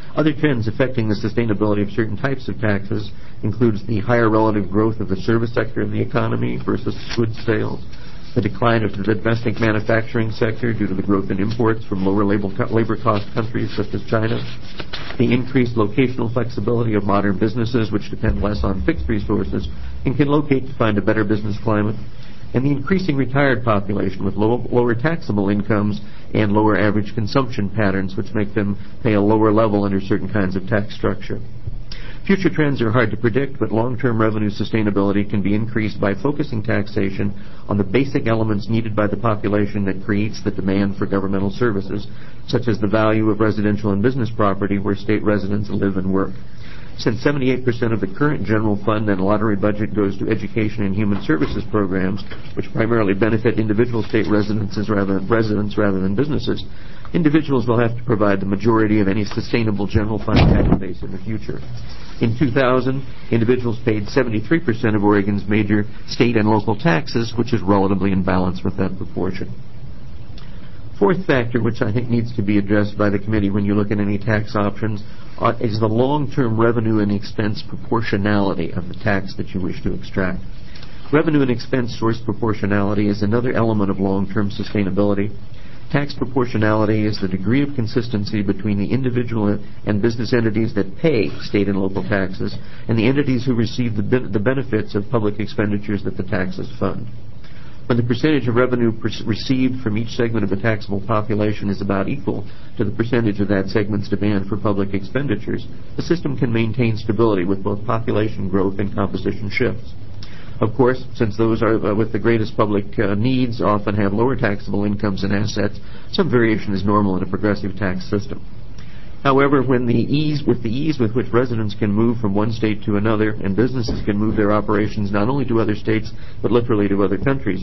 Other trends affecting the sustainability of certain types of taxes includes the higher relative growth of the service sector in the economy versus goods sales, the decline of the domestic manufacturing sector due to the growth in imports from lower labor cost countries such as China, the increased locational flexibility of modern businesses which depend less on fixed resources and can locate to find a better business climate, and the increasing retired population with low, lower taxable incomes and lower average consumption patterns which make them pay a lower level under certain kinds of tax structure. Future trends are hard to predict, but long-term revenue sustainability can be increased by focusing taxation on the basic elements needed by the population that creates the demand for governmental services, such as the value of residential and business property where state residents live and work. Since seventy-eight percent of the current general fund and lottery budget goes to education and human services programs, which primarily benefit individual state residences rather, residents rather than businesses, individuals will have to provide the majority of any sustainable general fund tax base in the future. In two thousand, individuals paid seventy-three percent of Oregon's major state and local taxes, which is relatively in balance with that proportion. Fourth factor, which I think needs to be addressed by the committee when you look at any tax options, uh, is the long-term revenue and expense proportionality of the tax that you wish to extract. Revenue and expense source proportionality is another element of long-term sustainability. Tax proportionality is the degree of consistency between the individual and business entities that pay state and local taxes and the entities who receive the, be- the benefits of public expenditures that the taxes fund. When the percentage of revenue per- received from each segment of the taxable population is about equal to the percentage of that segment's demand for public expenditures, the system can maintain stability with both population growth and composition shifts. Of course, since those are uh, with the greatest public uh, needs often have lower taxable incomes and assets, some variation is normal in a progressive tax system. However, when the ease, with the ease with which residents can move from one state to another and businesses can move their operations not only to other states but literally to other countries,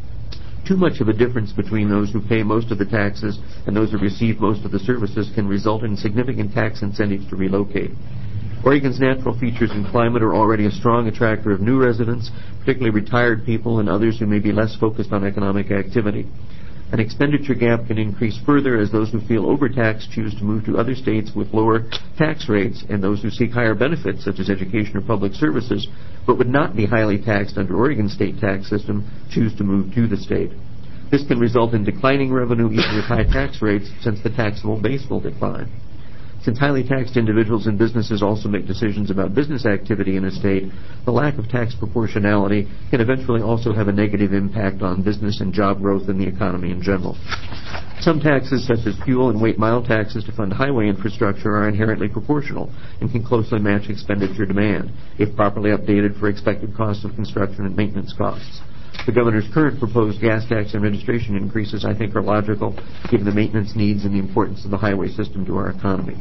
too much of a difference between those who pay most of the taxes and those who receive most of the services can result in significant tax incentives to relocate. Oregon's natural features and climate are already a strong attractor of new residents, particularly retired people and others who may be less focused on economic activity. An expenditure gap can increase further as those who feel overtaxed choose to move to other states with lower tax rates, and those who seek higher benefits, such as education or public services, but would not be highly taxed under Oregon's state tax system, choose to move to the state. This can result in declining revenue even with high tax rates, since the taxable base will decline. Since highly taxed individuals and businesses also make decisions about business activity in a state, the lack of tax proportionality can eventually also have a negative impact on business and job growth in the economy in general. Some taxes, such as fuel and weight mile taxes to fund highway infrastructure, are inherently proportional and can closely match expenditure demand, if properly updated for expected costs of construction and maintenance costs. The governor's current proposed gas tax and registration increases, I think, are logical, given the maintenance needs and the importance of the highway system to our economy.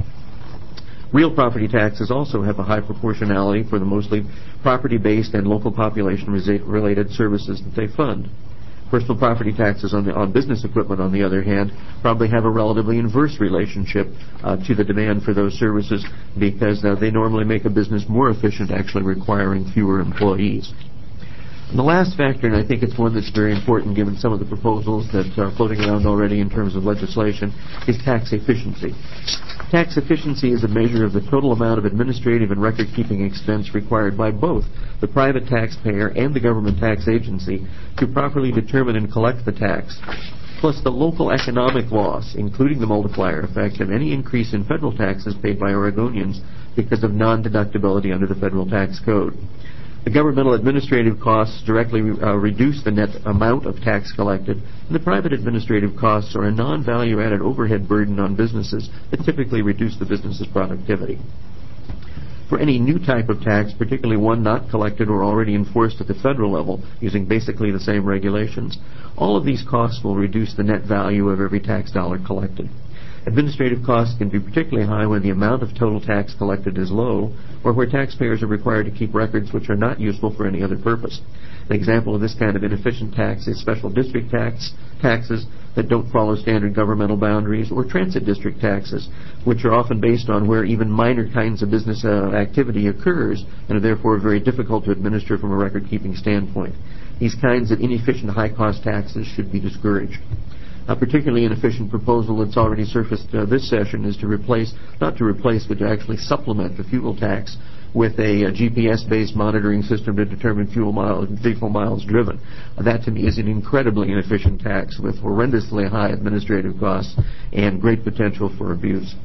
Real property taxes also have a high proportionality for the mostly property-based and local population-related services that they fund. Personal property taxes on, the, on business equipment, on the other hand, probably have a relatively inverse relationship uh, to the demand for those services because uh, they normally make a business more efficient, actually requiring fewer employees. And the last factor, and I think it's one that's very important given some of the proposals that are floating around already in terms of legislation, is tax efficiency. Tax efficiency is a measure of the total amount of administrative and record-keeping expense required by both the private taxpayer and the government tax agency to properly determine and collect the tax, plus the local economic loss, including the multiplier effect of any increase in federal taxes paid by Oregonians because of non-deductibility under the federal tax code. The governmental administrative costs directly uh, reduce the net amount of tax collected, and the private administrative costs are a non-value-added overhead burden on businesses that typically reduce the business's productivity. For any new type of tax, particularly one not collected or already enforced at the federal level, using basically the same regulations, all of these costs will reduce the net value of every tax dollar collected. Administrative costs can be particularly high when the amount of total tax collected is low, or where taxpayers are required to keep records which are not useful for any other purpose. An example of this kind of inefficient tax is special district tax taxes that don't follow standard governmental boundaries, or transit district taxes, which are often based on where even minor kinds of business uh, activity occurs and are therefore very difficult to administer from a record-keeping standpoint. These kinds of inefficient high-cost taxes should be discouraged. A particularly inefficient proposal that's already surfaced uh, this session is to replace, not to replace, but to actually supplement the fuel tax with a, a G P S-based monitoring system to determine fuel miles, vehicle miles driven. Uh, that to me is an incredibly inefficient tax with horrendously high administrative costs and great potential for abuse.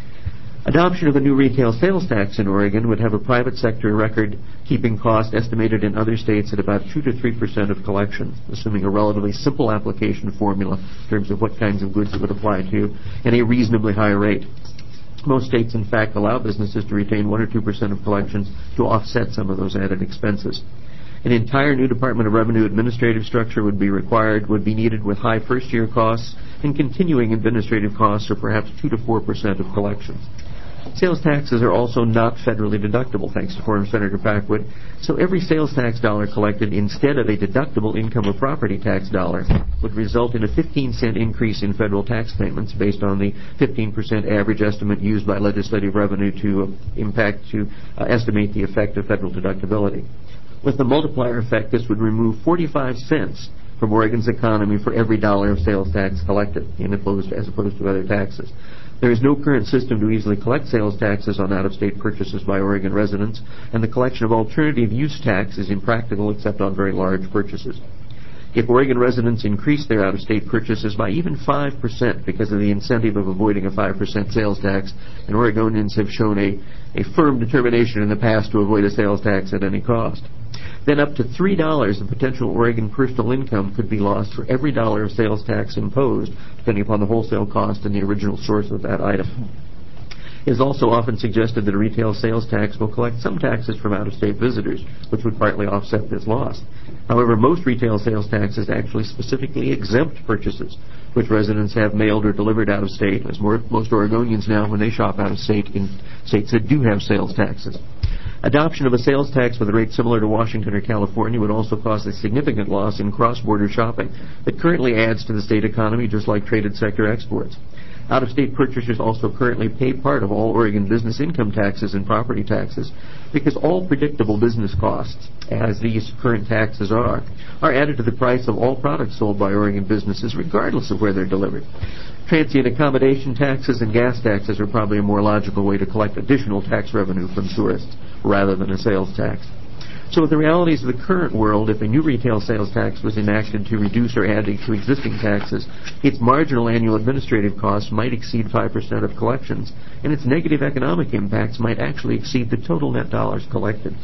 Adoption of a new retail sales tax in Oregon would have a private sector record-keeping cost estimated in other states at about two to three percent of collections, assuming a relatively simple application formula in terms of what kinds of goods it would apply to, and a reasonably high rate. Most states, in fact, allow businesses to retain one or two percent of collections to offset some of those added expenses. An entire new Department of Revenue administrative structure would be required, would be needed with high first-year costs, and continuing administrative costs are perhaps two to four percent of collections. Sales taxes are also not federally deductible, thanks to former Senator Packwood, so every sales tax dollar collected instead of a deductible income or property tax dollar would result in a fifteen cent increase in federal tax payments based on the fifteen percent average estimate used by legislative revenue to uh, impact to uh, estimate the effect of federal deductibility. With the multiplier effect, this would remove forty-five cents from Oregon's economy for every dollar of sales tax collected, in opposed, as opposed to other taxes. There is no current system to easily collect sales taxes on out-of-state purchases by Oregon residents, and the collection of alternative use tax is impractical except on very large purchases. If Oregon residents increase their out-of-state purchases by even five percent because of the incentive of avoiding a five percent sales tax, and Oregonians have shown a, a firm determination in the past to avoid a sales tax at any cost, then up to three dollars of potential Oregon personal income could be lost for every dollar of sales tax imposed, depending upon the wholesale cost and the original source of that item. It is also often suggested that a retail sales tax will collect some taxes from out-of-state visitors, which would partly offset this loss. However, most retail sales taxes actually specifically exempt purchases, which residents have mailed or delivered out of state, as more, most Oregonians now, when they shop out of state in states that do have sales taxes. Adoption of a sales tax with a rate similar to Washington or California would also cause a significant loss in cross-border shopping that currently adds to the state economy just like traded sector exports. Out-of-state purchasers also currently pay part of all Oregon business income taxes and property taxes because all predictable business costs, as these current taxes are, are added to the price of all products sold by Oregon businesses regardless of where they're delivered. Transient accommodation taxes and gas taxes are probably a more logical way to collect additional tax revenue from tourists rather than a sales tax. So with the realities of the current world, if a new retail sales tax was enacted to reduce or add to existing taxes, its marginal annual administrative costs might exceed five percent of collections, and its negative economic impacts might actually exceed the total net dollars collected.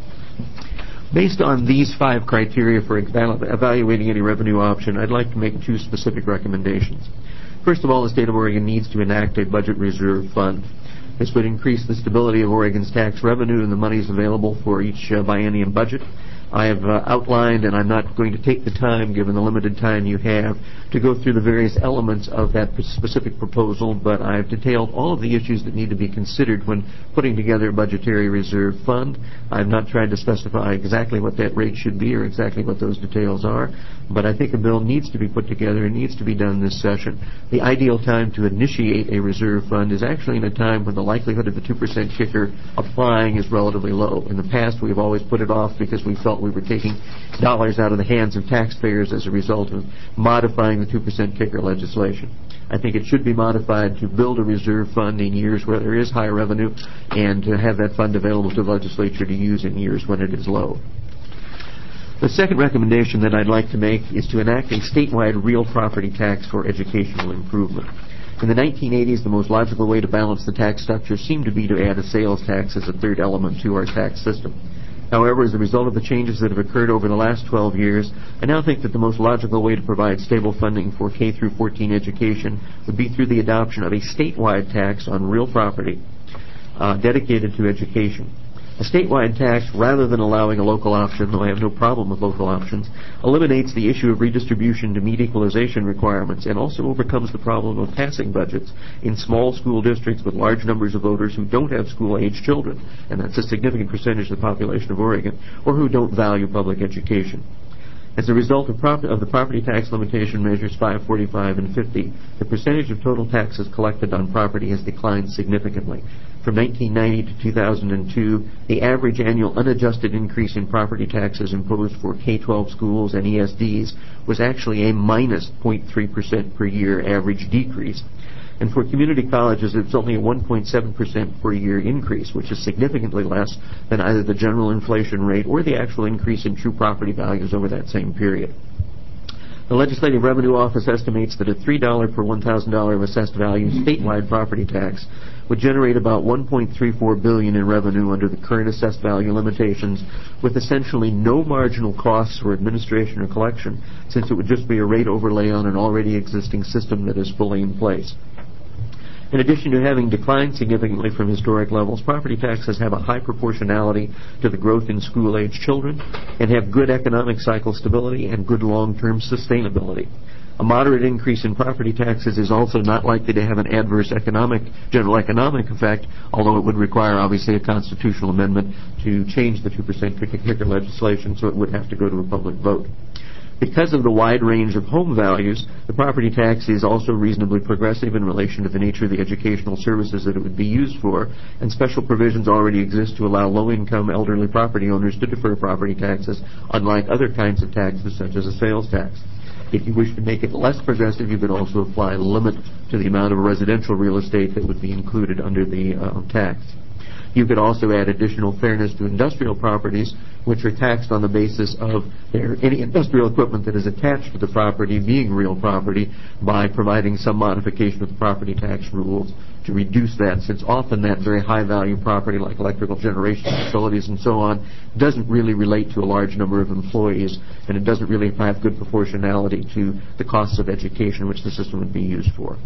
Based on these five criteria for evaluating any revenue option, I'd like to make two specific recommendations. First of all, the state of Oregon needs to enact a budget reserve fund. This would increase the stability of Oregon's tax revenue and the monies available for each uh, biennium budget. I have uh, outlined, and I'm not going to take the time, given the limited time you have, to go through the various elements of that specific proposal, but I've detailed all of the issues that need to be considered when putting together a budgetary reserve fund. I've not tried to specify exactly what that rate should be or exactly what those details are, but I think a bill needs to be put together and needs to be done this session. The ideal time to initiate a reserve fund is actually in a time when the likelihood of the two percent kicker applying is relatively low. In the past, we've always put it off because we felt we were taking dollars out of the hands of taxpayers as a result of modifying the two percent kicker legislation. I think it should be modified to build a reserve fund in years where there is high revenue and to have that fund available to the legislature to use in years when it is low. The second recommendation that I'd like to make is to enact a statewide real property tax for educational improvement. In the nineteen eighties, the most logical way to balance the tax structure seemed to be to add a sales tax as a third element to our tax system. However, as a result of the changes that have occurred over the last twelve years, I now think that the most logical way to provide stable funding for K through fourteen education would be through the adoption of a statewide tax on real property uh, dedicated to education. A statewide tax, rather than allowing a local option, though I have no problem with local options, eliminates the issue of redistribution to meet equalization requirements and also overcomes the problem of passing budgets in small school districts with large numbers of voters who don't have school-age children, and that's a significant percentage of the population of Oregon, or who don't value public education. As a result of, prop- of the property tax limitation measures five forty-five and fifty, the percentage of total taxes collected on property has declined significantly. From nineteen ninety to two thousand two, the average annual unadjusted increase in property taxes imposed for K twelve schools and E S Ds was actually a minus zero point three percent per year average decrease. And for community colleges, it's only a one point seven percent per year increase, which is significantly less than either the general inflation rate or the actual increase in true property values over that same period. The Legislative Revenue Office estimates that a three dollars per one thousand dollars of assessed value statewide property tax would generate about one point three four billion dollars in revenue under the current assessed value limitations, with essentially no marginal costs for administration or collection, since it would just be a rate overlay on an already existing system that is fully in place. In addition to having declined significantly from historic levels, property taxes have a high proportionality to the growth in school-age children and have good economic cycle stability and good long-term sustainability. A moderate increase in property taxes is also not likely to have an adverse economic, general economic effect, although it would require, obviously, a constitutional amendment to change the two percent kicker legislation, so it would have to go to a public vote. Because of the wide range of home values, the property tax is also reasonably progressive in relation to the nature of the educational services that it would be used for, and special provisions already exist to allow low-income elderly property owners to defer property taxes, unlike other kinds of taxes such as a sales tax. If you wish to make it less progressive, you could also apply a limit to the amount of residential real estate that would be included under the uh, tax. You could also add additional fairness to industrial properties, which are taxed on the basis of their, any industrial equipment that is attached to the property being real property, by providing some modification of the property tax rules to reduce that, since often that very high-value property, like electrical generation facilities and so on, doesn't really relate to a large number of employees, and it doesn't really have good proportionality to the costs of education which the system would be used for.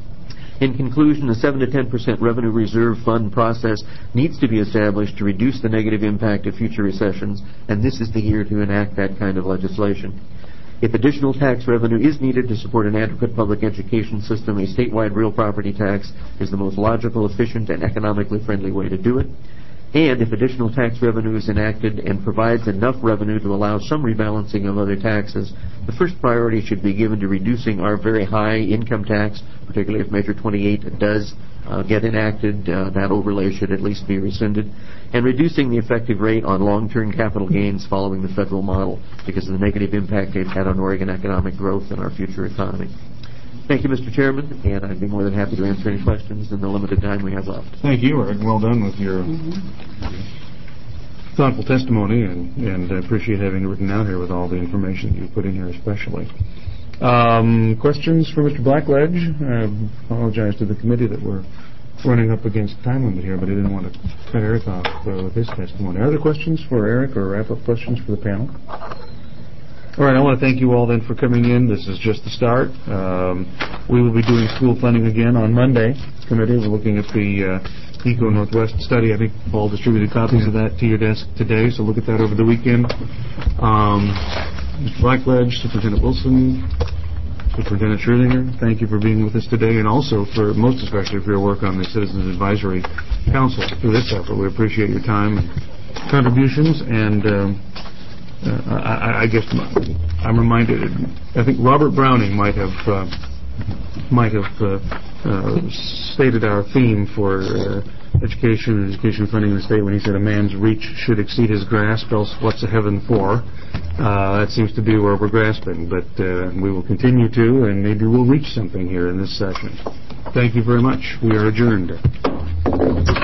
In conclusion, the seven to ten percent revenue reserve fund process needs to be established to reduce the negative impact of future recessions, and this is the year to enact that kind of legislation. If additional tax revenue is needed to support an adequate public education system, a statewide real property tax is the most logical, efficient, and economically friendly way to do it. And if additional tax revenue is enacted and provides enough revenue to allow some rebalancing of other taxes, the first priority should be given to reducing our very high income tax, particularly if Measure twenty-eight does uh, get enacted. Uh, that overlay should at least be rescinded, and reducing the effective rate on long-term capital gains following the federal model, because of the negative impact they've had on Oregon economic growth and our future economy. Thank you, Mister Chairman, and I'd be more than happy to answer any questions in the limited time we have left. Thank you, Eric. Well done with your mm-hmm. thoughtful testimony, and, and I appreciate having it written out here with all the information that you put in here especially. Um, questions for Mister Blackledge? I apologize to the committee that we're running up against time limit here, but I didn't want to cut Eric off uh, with his testimony. Are there questions for Eric or wrap-up questions for the panel? All right, I want to thank you all then for coming in. This is just the start. Um, we will be doing school funding again on Monday. Committee, we're looking at the uh, Eco Northwest study. I think Paul distributed copies of that to your desk today, so look at that over the weekend. Um, Mister Blackledge, Superintendent Wilson, Superintendent Schrödinger, thank you for being with us today, and also for, most especially, for your work on the Citizens Advisory Council through this effort. We appreciate your time and contributions, and um, Uh, I, I guess I'm reminded. I think Robert Browning might have uh, might have uh, uh, stated our theme for uh, education and education funding in the state when he said, "A man's reach should exceed his grasp, else what's a heaven for?" Uh, that seems to be where we're grasping, but uh, we will continue to, and maybe we'll reach something here in this session. Thank you very much. We are adjourned.